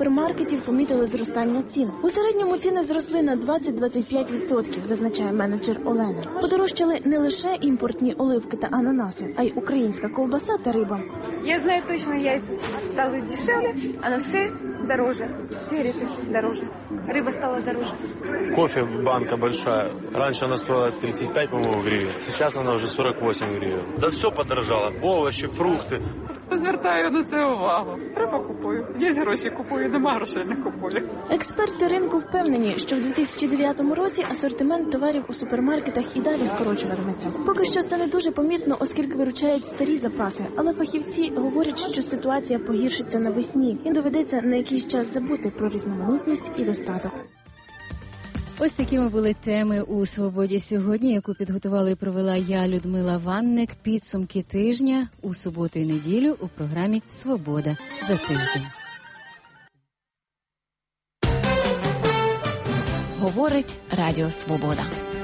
Speaker 9: супермаркетів помітили зростання цін. У середньому ціни зросли на двадцять-двадцять п'ять відсотків, зазначає менеджер Олена. Подорожчали не лише імпортні оливки та ананаси, а й українська ковбаса та риба.
Speaker 26: Я знаю точно, яйца стали дешевле, а на все дороже. Сигареты дороже. Рыба стала дороже.
Speaker 8: Кофе банка большая. Раньше она стоила тридцать пять, по-моему, гривен. Сейчас она уже сорок восемь гривен. Да все подорожало. Овощи, фрукты.
Speaker 11: Звертаю на це увагу. Треба купую. Є гроші купую, нема грошей не купую.
Speaker 9: Експерти ринку впевнені, що в дві тисячі дев'ятому році асортимент товарів у супермаркетах і далі скорочуватиметься. Поки що це не дуже помітно, оскільки виручають старі запаси. Але фахівці говорять, що ситуація погіршиться навесні і доведеться на якийсь час забути про різноманітність і достаток.
Speaker 6: Ось такими були теми у «Свободі сьогодні», яку підготувала і провела я, Людмила Ванник. Підсумки тижня у суботу і неділю у програмі «Свобода за тиждень».
Speaker 12: Говорить Радіо Свобода.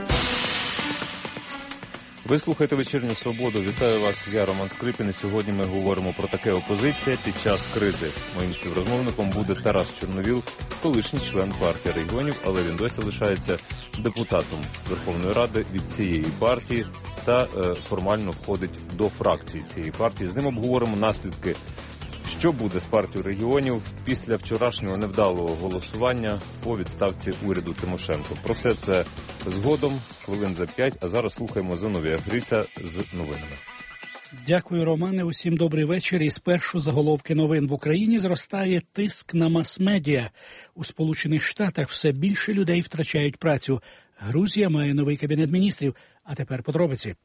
Speaker 13: Ви слухаєте «Вечірню Свободу». Вітаю вас, я Роман Скрипін. І сьогодні ми говоримо про таке опозиція під час кризи. Моїм співрозмовником буде Тарас Чорновіл, колишній член партії регіонів, але він досі лишається депутатом Верховної Ради від цієї партії та е, формально входить до фракції цієї партії. З ним обговоримо наслідки, що буде з партією регіонів після вчорашнього невдалого голосування по відставці уряду Тимошенко. Про все це згодом, хвилин за п'ять, а зараз слухаємо Зиновія Гриця з новинами.
Speaker 14: Дякую, Романе. Усім добрий вечір. І спершу заголовки новин. В Україні зростає тиск на мас-медіа. У Сполучених Штатах все більше людей втрачають працю. Грузія має новий кабінет міністрів. А тепер подробиці.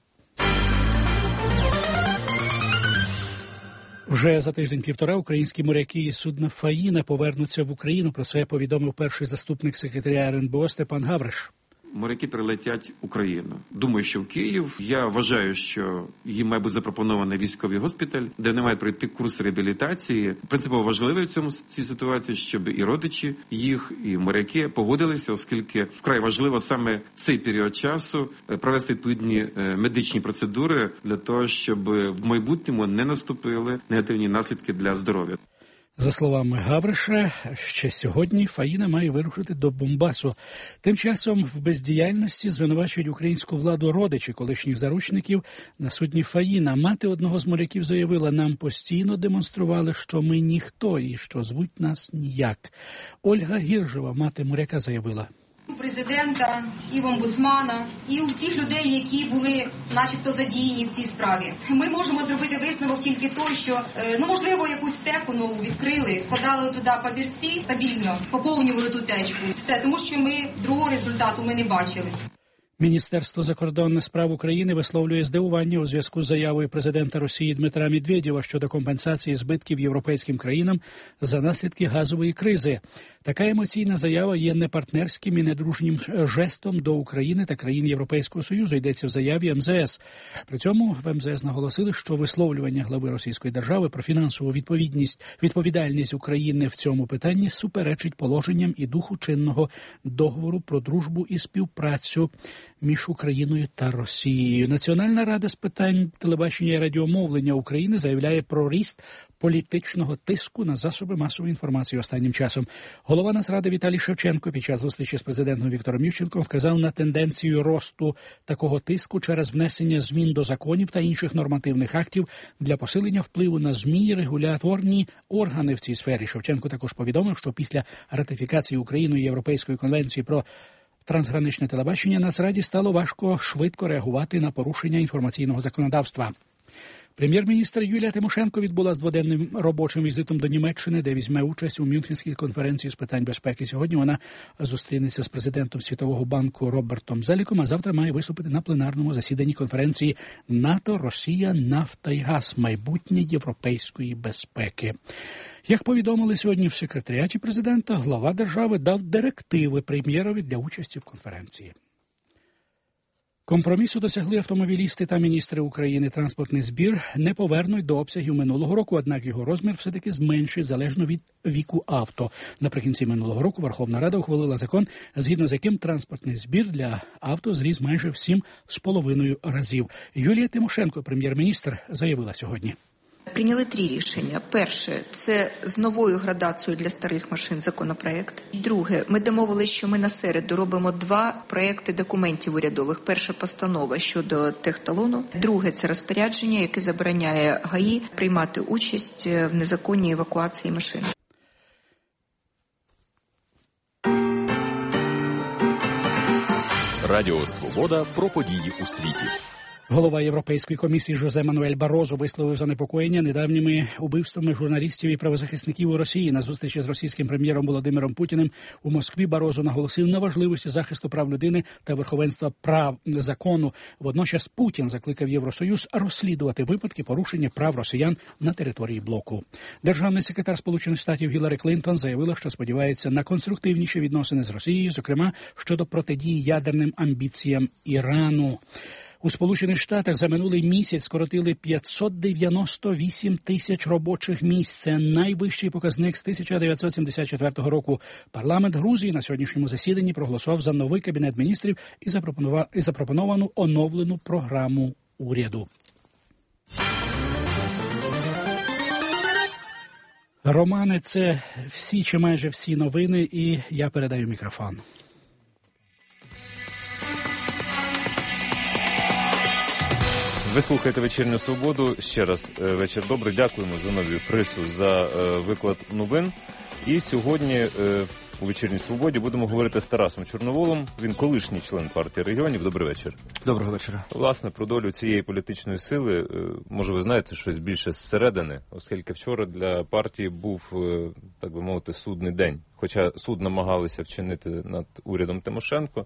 Speaker 14: Вже за тиждень-півтора українські моряки із судна «Фаїна» повернуться в Україну. Про це повідомив перший заступник секретаря ер ен бе о Степан Гавриш.
Speaker 15: Моряки прилетять в Україну. Думаю, що в Київ. Я вважаю, що їм має бути запропонований військовий госпіталь, де вони мають пройти курс реабілітації. Принципово важливо в цьому цій ситуації, щоб і родичі їх, і моряки погодилися, оскільки вкрай важливо саме цей період часу провести відповідні медичні процедури для того, щоб в майбутньому не наступили негативні наслідки для здоров'я.
Speaker 14: За словами Гавриша, ще сьогодні «Фаїна» має вирушити до Бомбасу. Тим часом в бездіяльності звинувачують українську владу родичі колишніх заручників на судні «Фаїна». Мати одного з моряків заявила, нам постійно демонстрували, що ми ніхто і що звуть нас ніяк. Ольга Гіржева, мати моряка, заявила.
Speaker 16: У президента, і в омбудсмана, і у всіх людей, які були начебто задіяні в цій справі. Ми можемо зробити висновок тільки той, що, ну, можливо, якусь стеку нову відкрили, складали туди папірці, стабільно поповнювали ту течку. Все, тому що ми другого результату ми не бачили.
Speaker 14: Міністерство закордонних справ України висловлює здивування у зв'язку з заявою президента Росії Дмитра Медведєва щодо компенсації збитків європейським країнам за наслідки газової кризи. Така емоційна заява є непартнерським і недружнім жестом до України та країн Європейського Союзу, йдеться в заяві ем зе ес. При цьому в ем зе ес наголосили, що висловлювання глави Російської держави про фінансову відповідність, відповідальність України в цьому питанні суперечить положенням і духу чинного договору про дружбу і співпрацю між Україною та Росією. Національна рада з питань телебачення і радіомовлення України заявляє про ріст політичного тиску на засоби масової інформації останнім часом. Голова Нацради Віталій Шевченко під час зустрічі з президентом Віктором Ющенком вказав на тенденцію росту такого тиску через внесення змін до законів та інших нормативних актів для посилення впливу на ЗМІ і регуляторні органи в цій сфері. Шевченко також повідомив, що після ратифікації Україною Європейської конвенції про трансграничне телебачення Нацраді стало важко швидко реагувати на порушення інформаційного законодавства. Прем'єр-міністр Юлія Тимошенко відбула з дводенним робочим візитом до Німеччини, де візьме участь у Мюнхенській конференції з питань безпеки. Сьогодні вона зустрінеться з президентом Світового банку Робертом Зеліком, а завтра має виступити на пленарному засіданні конференції НАТО, Росія, нафта і газ. Майбутнє європейської безпеки. Як повідомили сьогодні в секретаріаті президента, глава держави дав директиви прем'єрові для участі в конференції. Компромісу досягли автомобілісти та міністри України. Транспортний збір не повернуть до обсягів минулого року, однак його розмір все-таки зменшить залежно від віку авто. Наприкінці минулого року Верховна Рада ухвалила закон, згідно з яким транспортний збір для авто зріс майже в сім з половиною разів. Юлія Тимошенко, прем'єр-міністр, заявила сьогодні.
Speaker 1: Прийняли три рішення. Перше – це з новою градацією для старих машин законопроект. Друге – ми домовилися, що ми на середу робимо два проекти документів урядових. Перша постанова щодо техталону. Друге – це розпорядження, яке забороняє ГАІ приймати участь в незаконній евакуації машин.
Speaker 3: Радіо «Свобода» про події у світі.
Speaker 14: Голова Європейської комісії Жозе Мануель Барозо висловив занепокоєння недавніми убивствами журналістів і правозахисників у Росії. На зустрічі з російським прем'єром Володимиром Путіним у Москві Барозо наголосив на важливості захисту прав людини та верховенства прав закону. Водночас Путін закликав Євросоюз розслідувати випадки порушення прав росіян на території блоку. Державний секретар Сполучених Штатів Гіларі Клінтон заявила, що сподівається на конструктивніші відносини з Росією, зокрема щодо протидії ядерним амбіціям Ірану. У Сполучених Штатах за минулий місяць скоротили п'ятсот дев'яносто вісім тисяч робочих місць. Це найвищий показник з тисяча дев'ятсот сімдесят четвертого року. Парламент Грузії на сьогоднішньому засіданні проголосував за новий кабінет міністрів і запропонував і запропоновану оновлену програму уряду. Романе, це всі чи майже всі новини, і я передаю мікрофон.
Speaker 13: Ви слухаєте «Вечірню свободу». Ще раз вечір добрий. Дякуємо Зиновію Фрису за е, виклад новин. І сьогодні е, у «Вечірній свободі» будемо говорити з Тарасом Чорноволом. Він колишній член партії регіонів. Добрий вечір.
Speaker 17: Доброго вечора.
Speaker 13: Власне, про долю цієї політичної сили, е, може ви знаєте щось більше зсередини, оскільки вчора для партії був, е, так би мовити, судний день. Хоча суд намагалися вчинити над урядом Тимошенко,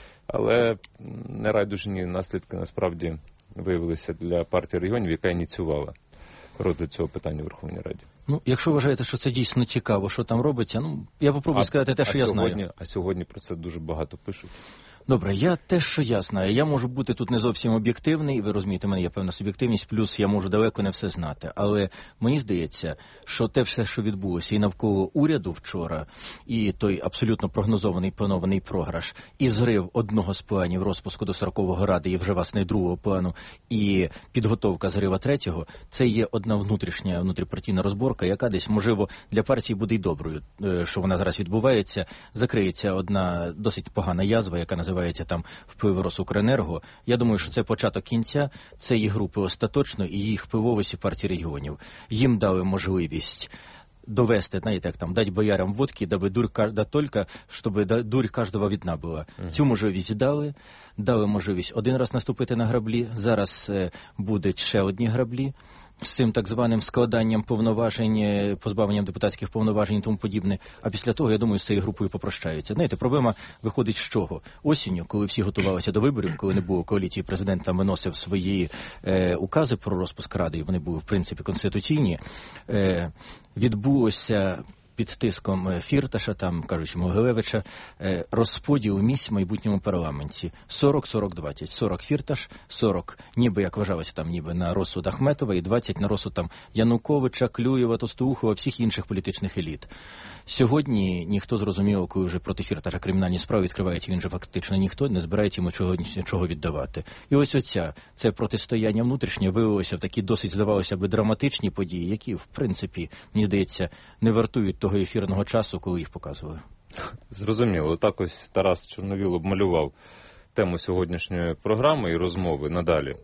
Speaker 13: але нерайдужні наслідки насправді виявилися для партії регіонів, яка ініціювала розгляд цього питання у Верховній Раді.
Speaker 17: Ну, якщо вважаєте, що це дійсно цікаво, що там робиться, ну, я попробую а, сказати те, що я
Speaker 13: сьогодні,
Speaker 17: знаю.
Speaker 13: А сьогодні про це дуже багато пишуть.
Speaker 17: Добре, я те, що я знаю. Я можу бути тут не зовсім об'єктивний, ви розумієте, в мене є певна суб'єктивність, плюс я можу далеко не все знати. Але мені здається, що те все, що відбулося і навколо уряду вчора, і той абсолютно прогнозований планований програш, і зрив одного з планів розпуску до сорокового ради, і вже, власне, другого плану, і підготовка зрива третього, це є одна внутрішня, внутріпартійна розборка, яка десь, можливо, для партії буде й доброю, що вона зараз відбувається. Закриється одна досить погана язва, яка називається називається там вплив Росукренерго. Я думаю, що це початок кінця, це їх групи остаточно і їх впливовості партії регіонів. Їм дали можливість довести, знаєте, як там, дать боярам водки, даби дурь кажда тільки, щоб дурь кожного видна була. Mm-hmm. Цю можливість дали, дали можливість один раз наступити на граблі, зараз е, будуть ще одні граблі. З цим так званим складанням повноважень, позбавленням депутатських повноважень і тому подібне. А після того, я думаю, з цією групою попрощаються. Знаєте, проблема виходить з чого? Осінню, коли всі готувалися до виборів, коли не було коаліції, президент там виносив свої е, укази про розпуск Ради, і вони були, в принципі, конституційні, е, відбулося під тиском Фірташа, там, кажучи, Могилевича, розподіл місць в майбутньому парламенті. сорок сорок двадцять. сорок Фірташ, сорок, ніби, як вважалося, там, ніби на розсуд Ахметова, і двадцять на розсуд там Януковича, Клюєва, Товстоухова, всіх інших політичних еліт. Сьогодні ніхто, зрозуміло, коли вже проти Фірташа кримінальні справи відкривається, він же фактично ніхто не збирається йому чого, нічого віддавати. І ось оця, це протистояння внутрішнє виявилося в такі досить, здавалося би, драматичні події, які, в принципі, мені здається, не вартують того ефірного часу, коли їх показували.
Speaker 13: Зрозуміло. Так ось Тарас Чорновіл обмалював тему сьогоднішньої програми і розмови надалі.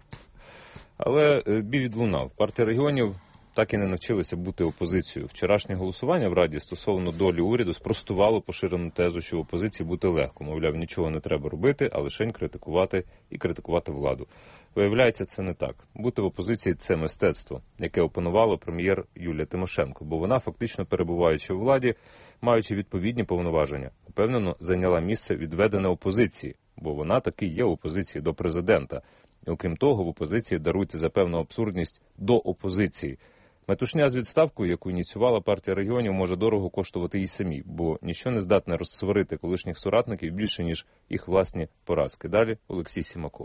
Speaker 13: Але бій відлунав. Партія регіонів так і не навчилися бути опозицією. Вчорашнє голосування в Раді стосовно долі уряду спростувало поширену тезу, що в опозиції бути легко. Мовляв, нічого не треба робити, а лише критикувати і критикувати владу. Виявляється, це не так. Бути в опозиції – це мистецтво, яке опанувало прем'єр Юлія Тимошенко, бо вона, фактично перебуваючи у владі, маючи відповідні повноваження, упевнено зайняла місце відведене опозиції, бо вона таки є в опозиції до президента. І, окрім того, в опозиції даруйте за певну абсурдність до опозиції. Метушня з відставкою, яку ініціювала партія регіонів, може дорого коштувати їй самі, бо ніщо не здатне розсварити колишніх соратників більше, ніж їх власні поразки. Далі Олексій Сімаков.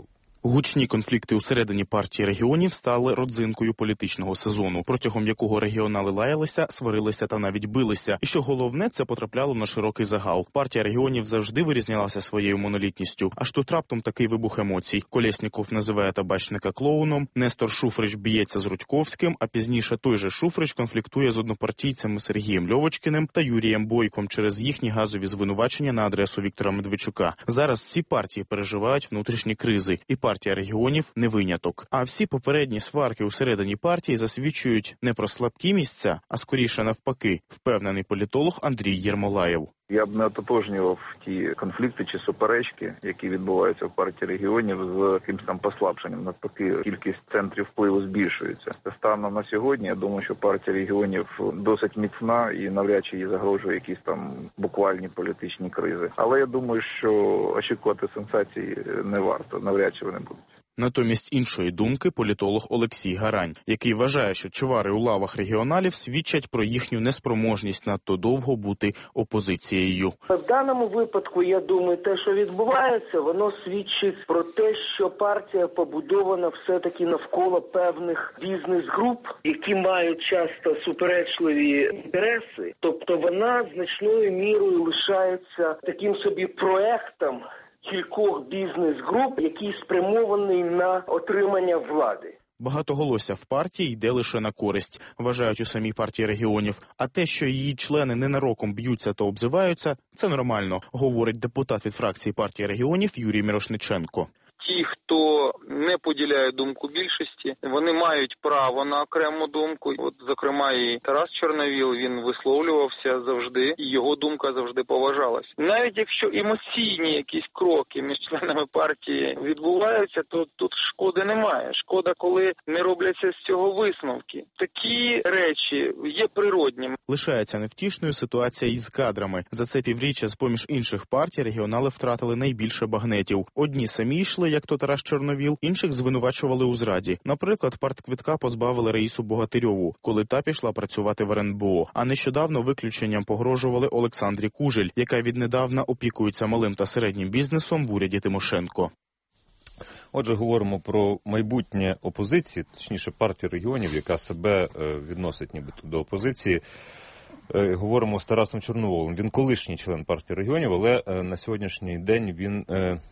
Speaker 2: Гучні конфлікти усередині партії регіонів стали родзинкою політичного сезону, протягом якого регіонали лаялися, сварилися та навіть билися. І що головне, це потрапляло на широкий загал. Партія регіонів завжди вирізнялася своєю монолітністю. Аж тут раптом такий вибух емоцій. Колєсніков називає табачника клоуном, Нестор Шуфрич б'ється з Рудьковським, а пізніше той же Шуфрич конфліктує з однопартійцями Сергієм Льовочкіним та Юрієм Бойком через їхні газові звинувачення на адресу Віктора Медведчука. Зараз всі партії переживають внутрішні кризи, і партія регіонів не виняток. А всі попередні сварки усередині партії засвідчують не про слабкі місця, а скоріше навпаки, впевнений політолог Андрій Єрмолаєв.
Speaker 4: Я б не ототожнював ті конфлікти чи суперечки, які відбуваються в партії регіонів, з якимось там послабшенням. Навпаки, кількість центрів впливу збільшується. Станом на сьогодні, я думаю, що партія регіонів досить міцна і навряд чи їй загрожує якісь там буквальні політичні кризи. Але я думаю, що очікувати сенсацій не варто, навряд чи вони будуть.
Speaker 2: Натомість іншої думки політолог Олексій Гарань, який вважає, що чвари у лавах регіоналів свідчать про їхню неспроможність надто довго бути опозицією.
Speaker 18: В даному випадку, я думаю, те, що відбувається, воно свідчить про те, що партія побудована все-таки навколо певних бізнес-груп, які мають часто суперечливі інтереси. Тобто вона значною мірою лишається таким собі проектом кількох бізнес-груп, який спрямований на отримання влади.
Speaker 2: Багатоголосся в партії йде лише на користь, вважають у самій партії регіонів. А те, що її члени ненароком б'ються та обзиваються, це нормально, говорить депутат від фракції партії регіонів Юрій Мірошниченко.
Speaker 19: Ті, хто не поділяє думку більшості, вони мають право на окрему думку. От, зокрема, і Тарас Чорновіл, він висловлювався завжди, і його думка завжди поважалась. Навіть якщо емоційні якісь кроки між членами партії відбуваються, то тут шкоди немає. Шкода, коли не робляться з цього висновки. Такі речі є природніми.
Speaker 2: Лишається невтішною ситуація із кадрами. За це півріччя з-поміж інших партій регіонали втратили найбільше багнетів. Одні самі йшли, як то Тарас Чорновіл, інших звинувачували у зраді. Наприклад, партквитка позбавили Раїсу Богатирьову, коли та пішла працювати в ер ен бе о. А нещодавно виключенням погрожували Олександрі Кужель, яка віднедавна опікується малим та середнім бізнесом в уряді Тимошенко.
Speaker 13: Отже, говоримо про майбутнє опозиції, точніше партії регіонів, яка себе відносить нібито до опозиції. Говоримо з Тарасом Чорноволом. Він колишній член партії регіонів, але на сьогоднішній день він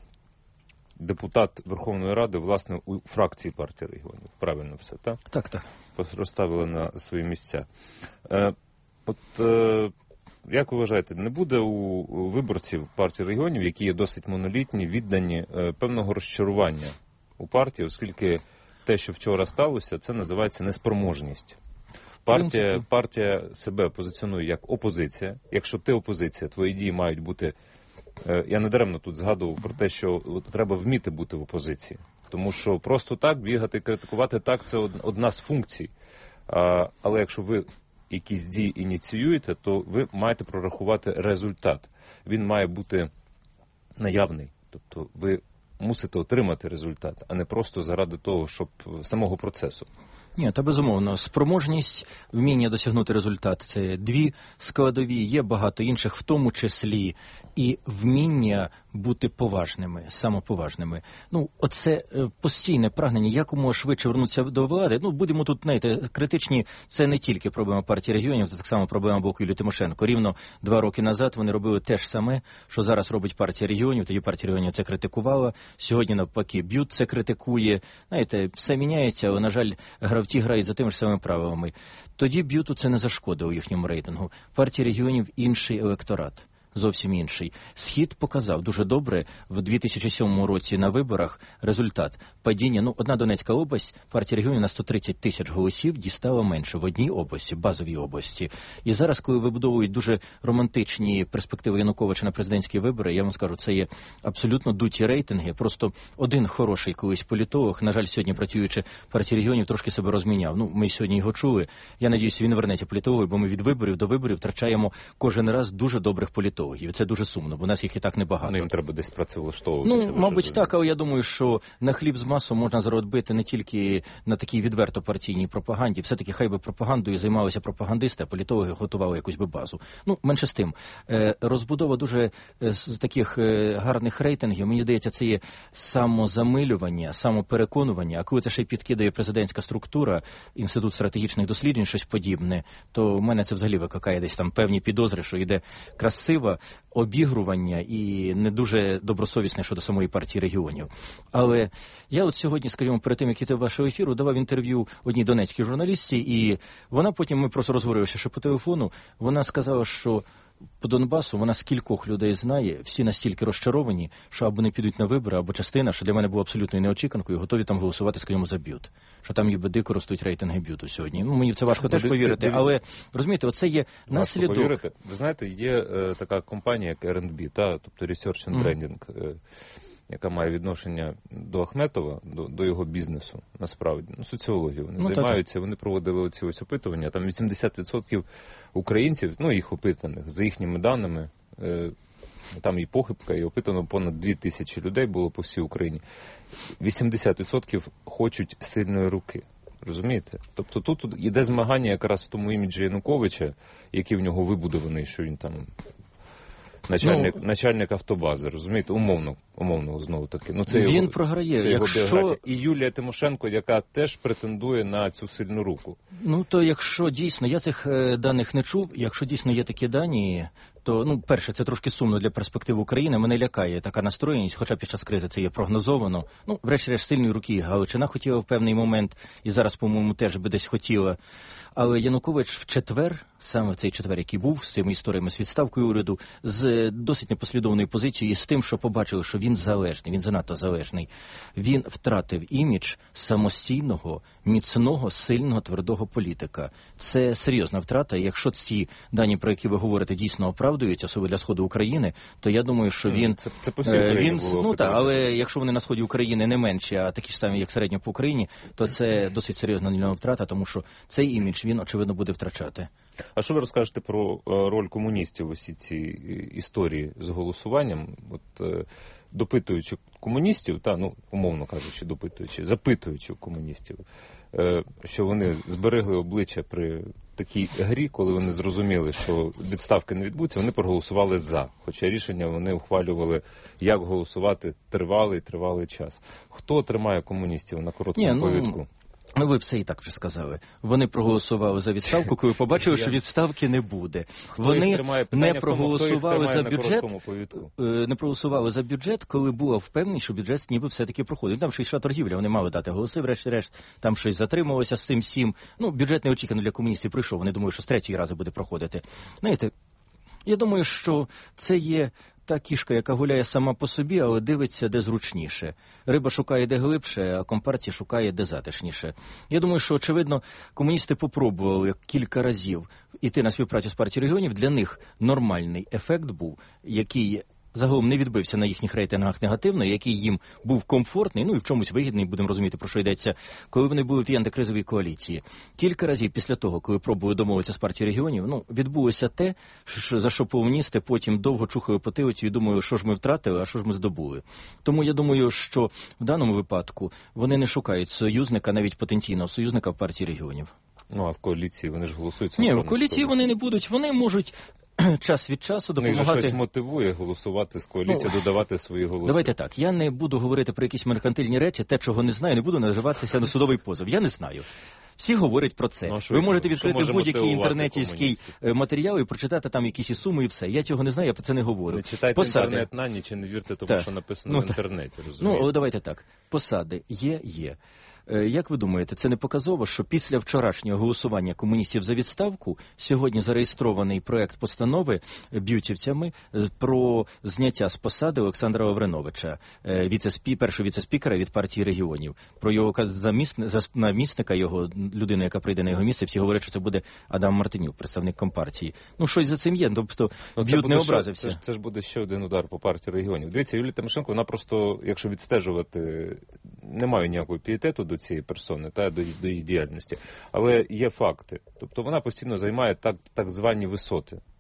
Speaker 13: депутат Верховної Ради, власне, у фракції партії регіонів. Правильно все, так?
Speaker 17: Так, так.
Speaker 13: Розставили на свої місця. Е, от, е, як ви вважаєте, не буде у виборців партії регіонів, які є досить монолітні, віддані, е, певного розчарування у партії, оскільки те, що вчора сталося, це називається неспроможність. Партія, партія себе позиціонує як опозиція. Якщо ти опозиція, твої дії мають бути... Я недаремно тут згадував про те, що треба вміти бути в опозиції. Тому що просто так бігати, критикувати, так, це одна з функцій. А, але якщо ви якісь дії ініціюєте, то ви маєте прорахувати результат. Він має бути наявний. Тобто ви мусите отримати результат, а не просто заради того, щоб самого процесу.
Speaker 17: Ні, та безумовно. Спроможність, вміння досягнути результат – це дві складові. Є багато інших, в тому числі і вміння бути поважними, самоповажними. Ну, оце постійне прагнення якомога швидше вернутися до влади. Ну, будемо тут, знаєте, критичні. Це не тільки проблема партії регіонів, це так само проблема боку Юлії Тимошенко. Рівно два роки назад вони робили те ж саме, що зараз робить партія регіонів. Тоді партія регіонів це критикувала. Сьогодні, навпаки, Б'ют це критикує. Знаєте, все міняється, але, на жаль, гравці грають за тими ж самими правилами. Тоді Б'юту це не зашкодило їхньому рейтингу. Партія регіонів – інший електорат. Зовсім інший. Схід показав дуже добре в дві тисячі сьомому році на виборах результат падіння. Ну, одна Донецька область, партія регіонів на сто тридцять тисяч голосів дістала менше в одній області, базовій області. І зараз, коли вибудовують дуже романтичні перспективи Януковича на президентські вибори, я вам скажу, це є абсолютно дуті рейтинги. Просто один хороший колись політолог, на жаль, сьогодні працюючи в партії регіонів, трошки себе розміняв. Ну, ми сьогодні його чули. Я надіюсь, він вернеться політологою, бо ми від виборів до виборів втрачаємо кожен раз дуже добрих політологів. політологів. Це дуже сумно, бо нас їх і так небагато.
Speaker 13: Ну, їм треба десь працевлаштовуватися.
Speaker 17: Ну, мабуть, так, але я думаю, що на хліб з маслом можна заробити не тільки на такій відверто партійній пропаганді. Все-таки хай би пропагандою займалися пропагандисти, а політологи готували якусь би базу. Ну, менше з тим. Розбудова дуже з таких гарних рейтингів, мені здається, це є самозамилювання, самопереконування. А коли це ще й підкидає президентська структура, Інститут стратегічних досліджень, щось подібне, то в мене це взагалі викликає десь там певні підозри, що йде красиве обігрування і не дуже добросовісне щодо самої партії регіонів. Але я от сьогодні, скажімо, перед тим, як іти в вашого ефіру, давав інтерв'ю одній донецькій журналістці, і вона потім, ми просто розговорилися ще по телефону, вона сказала, що по Донбасу вона скількох людей знає, всі настільки розчаровані, що або не підуть на вибори, або частина, що для мене було абсолютною неочіканкою, готові там голосувати, скажімо, за бют. Що там ніби дико ростуть рейтинги бюту сьогодні. Ну, мені в це важко теж повірити, але, розумієте, оце є наслідок.
Speaker 13: Повірити. Ви знаєте, є е, така компанія, як ер енд бі, та, тобто Research and Branding, mm. е, яка має відношення до Ахметова, до, до його бізнесу, насправді. Ну, соціологію. Вони ну, займаються, так. Вони проводили оці ось опитування. Там вісімдесят відсотків українців, ну, їх опитаних, за їхніми даними, е, там і похибка, і опитано понад дві тисячі людей було по всій Україні. вісімдесят відсотків хочуть сильної руки. Розумієте? Тобто тут іде змагання якраз в тому іміджі Януковича, який в нього вибудований, що він там начальник, ну, начальник автобази, розумієте? Умовно, умовно знову таки. Ну, це
Speaker 17: він
Speaker 13: його,
Speaker 17: програє.
Speaker 13: Це
Speaker 17: якщо...
Speaker 13: його біографія. І Юлія Тимошенко, яка теж претендує на цю сильну руку.
Speaker 17: Ну, то якщо дійсно, я цих е, даних не чув, якщо дійсно є такі дані, то, ну, перше, це трошки сумно для перспектив України. Мене лякає така настроєність, хоча під час кризи це є прогнозовано. Ну, врешті-решт, сильної руки Галичина хотіла в певний момент, і зараз, по-моєму, теж би десь хотіла. Але Янукович в четвер, саме в цей четвер, який був, з цими історіями, з відставкою уряду, з досить непослідовною позицією і з тим, що побачили, що він залежний, він занадто залежний. Він втратив імідж самостійного, міцного, сильного, твердого політика. Це серйозна втрата. І якщо ці дані, про які ви говорите, дійсно оправдуються, особливо для Сходу України, то я думаю, що він...
Speaker 13: Це, це по всій Україні
Speaker 17: він,
Speaker 13: було.
Speaker 17: Ну так, але якщо вони на Сході України не менші, а такі ж самі, як середньо по Україні, то це досить серйозна втрата, тому що цей імідж він, очевидно, буде втрачати.
Speaker 13: А що ви розкажете про роль комуністів у всій цій історії з голосуванням? От, допитуючи комуністів, та, ну, умовно кажучи, допитуючи, запитуючи у комуністів, що вони зберегли обличчя при такій грі, коли вони зрозуміли, що відставки не відбудеться, вони проголосували «за». Хоча рішення вони ухвалювали, як голосувати тривалий, тривалий час. Хто тримає комуністів на короткому
Speaker 17: Ні,
Speaker 13: повідку?
Speaker 17: Ну... Ну, ви все і так вже сказали. Вони проголосували за відставку, коли побачили, що відставки не буде. Вони не проголосували за бюджет, не проголосували за бюджет, коли було впевненість, що бюджет ніби все-таки проходить. Там ще йшла торгівля, вони мали дати голоси, врешті-решт, там щось затрималося з цим всім. Ну, бюджет неочікувано для комуністів прийшов, вони думають, що з третій рази буде проходити. Знаєте, я думаю, що це є та кішка, яка гуляє сама по собі, але дивиться, де зручніше. Риба шукає, де глибше, а компартія шукає, де затишніше. Я думаю, що, очевидно, комуністи попробували кілька разів іти на співпрацю з партією регіонів. Для них нормальний ефект був, який загалом не відбився на їхніх рейтингах негативно, який їм був комфортний, ну і в чомусь вигідний, будемо розуміти, про що йдеться, коли вони були в тій антикризовій коаліції. Кілька разів після того, коли пробували домовитися з партією регіонів, ну, відбулося те, що, за що комуністи потім довго чухали потилицю і думали, що ж ми втратили, а що ж ми здобули. Тому я думаю, що в даному випадку вони не шукають союзника, навіть потенційного союзника в партії регіонів.
Speaker 13: Ну, а в коаліції вони ж голосують?
Speaker 17: Ні, в коаліції вони не будуть, вони можуть час від часу допомагати.
Speaker 13: Ну, і щось мотивує голосувати з коаліцією, ну, додавати свої голоси.
Speaker 17: Давайте так, я не буду говорити про якісь меркантильні речі, те, чого не знаю, не буду називатися на судовий позов. Я не знаю. Всі говорять про це. Ну, ви можете відкрити в будь-який інтернетівський матеріал і прочитати там якісь і суми і все. Я цього не знаю, я про це не говорю.
Speaker 13: Не читайте Посади. Інтернет на ніч і не вірте тому, так. що написано ну, в інтернеті. Розумієте?
Speaker 17: Ну, давайте так. Посади є, є. Як ви думаєте, це не показово, що після вчорашнього голосування комуністів за відставку сьогодні зареєстрований проект постанови б'ютівцями про зняття з посади Олександра Лавриновича, віце-спі, першого віце-спікера від партії регіонів. Про його намісника, його людину, яка прийде на його місце, всі говорять, що це буде Адам Мартинюк, представник Компартії. Ну, щось за цим є, тобто ну, б'ют не образився.
Speaker 13: Це, це ж буде ще один удар по партії регіонів. Дивіться, Юлія Тимошенко, вона просто, якщо відстежувати, не має ніякого пієтету до цієї персони, та до, до її діяльності. Але є факти. Тобто вона постійно займає так, так звані висоти.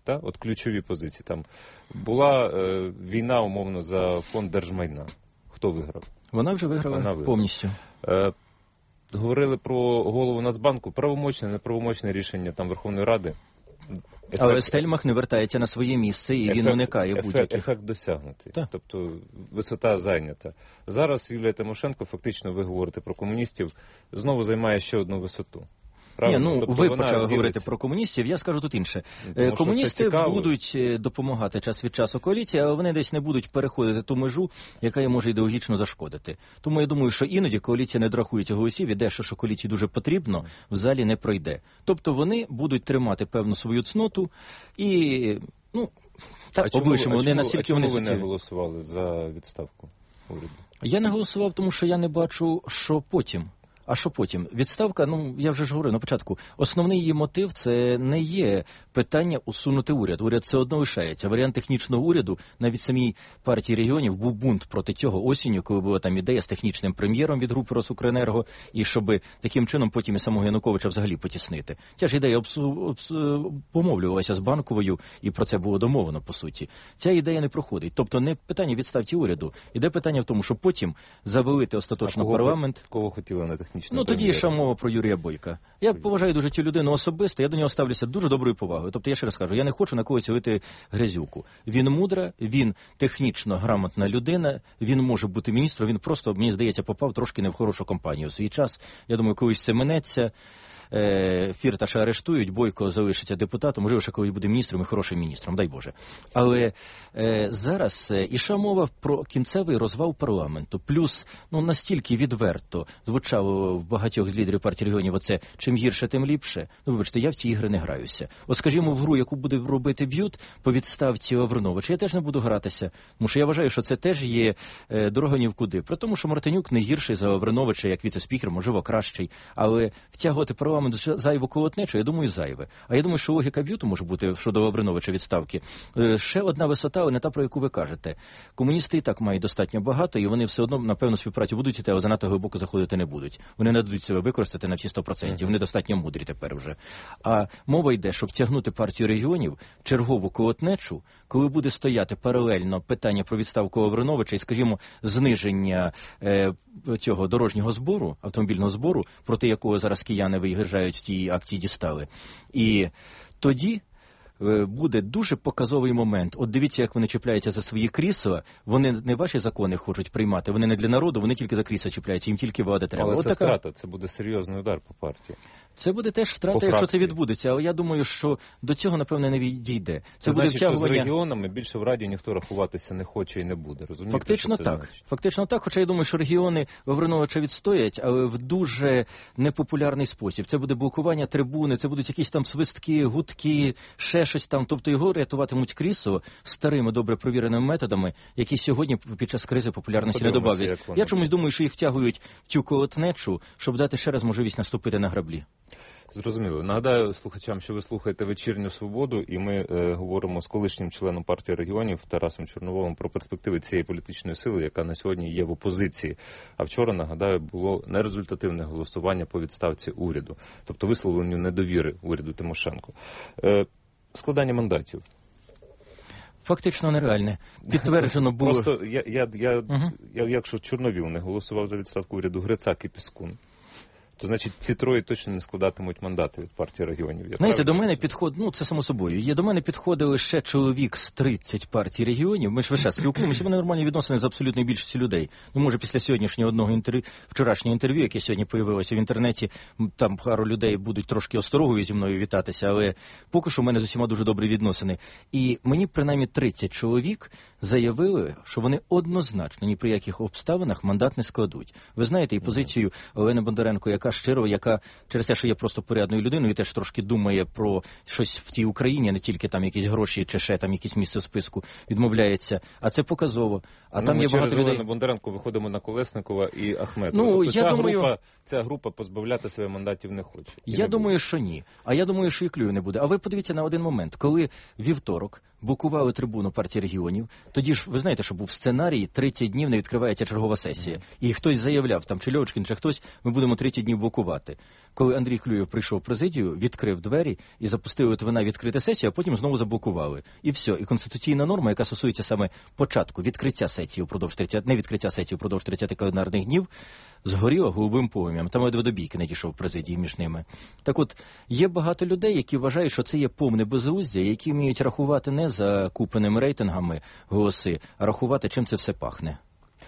Speaker 13: Та? От ключові позиції. Там була е, війна, умовно, за фонд держмайна. Хто виграв?
Speaker 17: Вона вже виграла Вона повністю.
Speaker 13: Е, говорили про голову Нацбанку. Правомочне, неправомочне рішення там Верховної Ради.
Speaker 17: Ефект, Але Стельмах не вертається на своє місце, і ефект, він уникає будь-яких.
Speaker 13: Ефект, ефект досягнутий. Так. Тобто висота зайнята. Зараз Юлія Тимошенко, фактично, ви говорите про комуністів, знову займає ще одну висоту.
Speaker 17: Ні, ну тобто ви почали ділиться. говорити про комуністів, я скажу тут інше. Тому Комуністи будуть допомагати час від часу коаліції, але вони десь не будуть переходити ту межу, яка їм може ідеологічно зашкодити. Тому я думаю, що іноді коаліція не дорахується голосів, і дещо, що коаліції дуже потрібно, в залі не пройде. Тобто вони будуть тримати певну свою цноту і, ну, так, облишимо, вони настільки
Speaker 13: вони...
Speaker 17: А чому
Speaker 13: ви не голосували за відставку уряду?
Speaker 17: Я не голосував, тому що я не бачу, що потім. А що потім? Відставка, ну, я вже ж говорив на початку, основний її мотив – це не є питання усунути уряд. Уряд все одно лишається. Варіант технічного уряду, навіть самій партії регіонів, був бунт проти цього осінню, коли була там ідея з технічним прем'єром від групи Росукренерго, і щоб таким чином потім і самого Януковича взагалі потіснити. Ця ж ідея обсу... обсу... помовлювалася з Банковою, і про це було домовлено, по суті. Ця ідея не проходить. Тобто не питання відставці уряду, іде питання в тому, щоб потім завалити остаточно
Speaker 13: а кого,
Speaker 17: парламент.
Speaker 13: Кого хотіли на технічному?
Speaker 17: Ну, тоді йшла мова про Юрія Бойка. Я поважаю дуже цю людину особисто, я до нього ставлюся дуже доброю повагою. Тобто, я ще раз кажу, я не хочу на когось лити грязюку. Він мудра, він технічно грамотна людина, він може бути міністром, він просто, мені здається, попав трошки не в хорошу компанію. У свій час, я думаю, колись це минеться. Фірташа арештують, Бойко залишиться депутатом, можливо, ще коли буде міністром і хорошим міністром, дай Боже. Але е, зараз е, ішла мова про кінцевий розвал парламенту. Плюс, ну, настільки відверто звучало в багатьох з лідерів партії регіонів оце «чим гірше, тим ліпше». Ну, вибачте, я в ці ігри не граюся. От, скажімо, в гру, яку буде робити Б'ют по відставці Лавриновича, я теж не буду гратися. Тому що я вважаю, що це теж є е, дорога ні в куди. При тому, що Мартинюк не гірший за Лавриновича, як віце-спікер, можливо, кращий. Але втягувати парламент зайву колотнечу, я думаю, зайве. А я думаю, що логіка Б'юту може бути щодо Лавриновича відставки. Ще одна висота, але не та, про яку ви кажете. Комуністи і так мають достатньо багато, і вони все одно, напевно, співпрацю будуть іти, але занадто глибоко заходити не будуть. Вони не дадуть себе використати на всі сто відсотків. Вони достатньо мудрі тепер вже. А мова йде, щоб втягнути партію регіонів чергову колотнечу, коли буде стояти паралельно питання про відставку Лавриновича і, скажімо, зниження е, цього дорожнього збору, автомобільного збору, проти якого зараз кияни виїжджають в тій акції дістали. І тоді буде дуже показовий момент. От дивіться, як вони чіпляються за свої крісла. Вони не ваші закони хочуть приймати, вони не для народу, вони тільки за крісла чіпляються, їм тільки влада треба.
Speaker 13: Але
Speaker 17: От
Speaker 13: це
Speaker 17: така...
Speaker 13: втрата, це буде серйозний удар по партії.
Speaker 17: Це буде теж втрата, якщо це відбудеться. Але я думаю, що до цього, напевне, не відійде. Це,
Speaker 13: це
Speaker 17: буде
Speaker 13: значить,
Speaker 17: втягування...
Speaker 13: що з регіонами більше в Раді ніхто рахуватися не хоче і не буде. Розумієте,
Speaker 17: Фактично так.
Speaker 13: Значить?
Speaker 17: Фактично так, хоча я думаю, що регіони Лавриновича відстоять, але в дуже непопулярний спосіб. Це буде блокування трибуни, це будуть якісь там свистки, гудки, ще щось там. Тобто його рятуватимуть крісло старими, добре провіреними методами, які сьогодні під час кризи популярності не добавлять. Я чомусь думаю, що їх втягують в цю колотнечу, щоб дати ще раз можливість наступити на граблі.
Speaker 13: Зрозуміло. Нагадаю слухачам, що ви слухаєте «Вечірню свободу», і ми е, говоримо з колишнім членом партії регіонів Тарасом Чорноволом про перспективи цієї політичної сили, яка на сьогодні є в опозиції. А вчора, нагадаю, було нерезультативне голосування по відставці уряду, тобто висловленню недовіри уряду Тимошенко. Е, складання мандатів.
Speaker 17: Фактично нереальне. Підтверджено було...
Speaker 13: Просто я, я, я,
Speaker 17: угу.
Speaker 13: я, якщо Чорновіл не голосував за відставку уряду, Грицак і Піскун, то, значить, ці троє точно не складатимуть мандати від партії регіонів. Я
Speaker 17: Знаєте, до мене підход, ну, це само собою. Є, до мене підходили ще чоловік з тридцять партій регіонів. Ми ж весь час спілкуємося, вони нормальні відносини з абсолютною більшістю людей. Ну, може, після сьогоднішнього одного інтерв'ю, вчорашнього інтерв'ю, яке сьогодні появилося в інтернеті, там пару людей будуть трошки осторогою зі мною вітатися, але поки що в мене з усіма дуже добрі відносини. І мені, принаймні, тридцять чоловік заявили, що вони однозначно ні при яких обставинах мандат не складуть. Ви знаєте і позицію Олени Бондаренко, яка щиро, яка через те, що є просто порядною людиною, і теж трошки думає про щось в тій Україні, не тільки там якісь гроші чи ще там якісь місце в списку, відмовляється. А це показово. А
Speaker 13: ну,
Speaker 17: там є багато людей...
Speaker 13: Олену Бондаренко виходимо на Колесникова і Ахметова.
Speaker 17: Ну,
Speaker 13: тобто
Speaker 17: я
Speaker 13: ця,
Speaker 17: думаю...
Speaker 13: група, ця група позбавляти себе мандатів не хоче.
Speaker 17: Я
Speaker 13: не
Speaker 17: думаю,
Speaker 13: буде.
Speaker 17: що ні. А я думаю, що і клюю не буде. А ви подивіться на один момент. Коли вівторок блокували трибуну партії регіонів, тоді ж, ви знаєте, що був сценарій, тридцять днів не відкривається чергова сесія. І хтось заявляв, там, чи Льовочкін, чи хтось, ми будемо тридцять днів Регіонів блокувати. Коли Андрій Клюєв прийшов в президію, відкрив двері і запустили от вона відкрита сесію, а потім знову заблокували. І все. І конституційна норма, яка стосується саме початку відкриття сесії впродовж тридцяти, не відкриття сесії впродовж тридцяти календарних днів, згоріла голубим полум'ям. Там ледве до бійки не дійшов в президії між ними. Так от, є багато людей, які вважають, що це є повне безглуздя, які вміють рахувати не за купленими рейтингами голоси, а рахувати, чим це все пахне.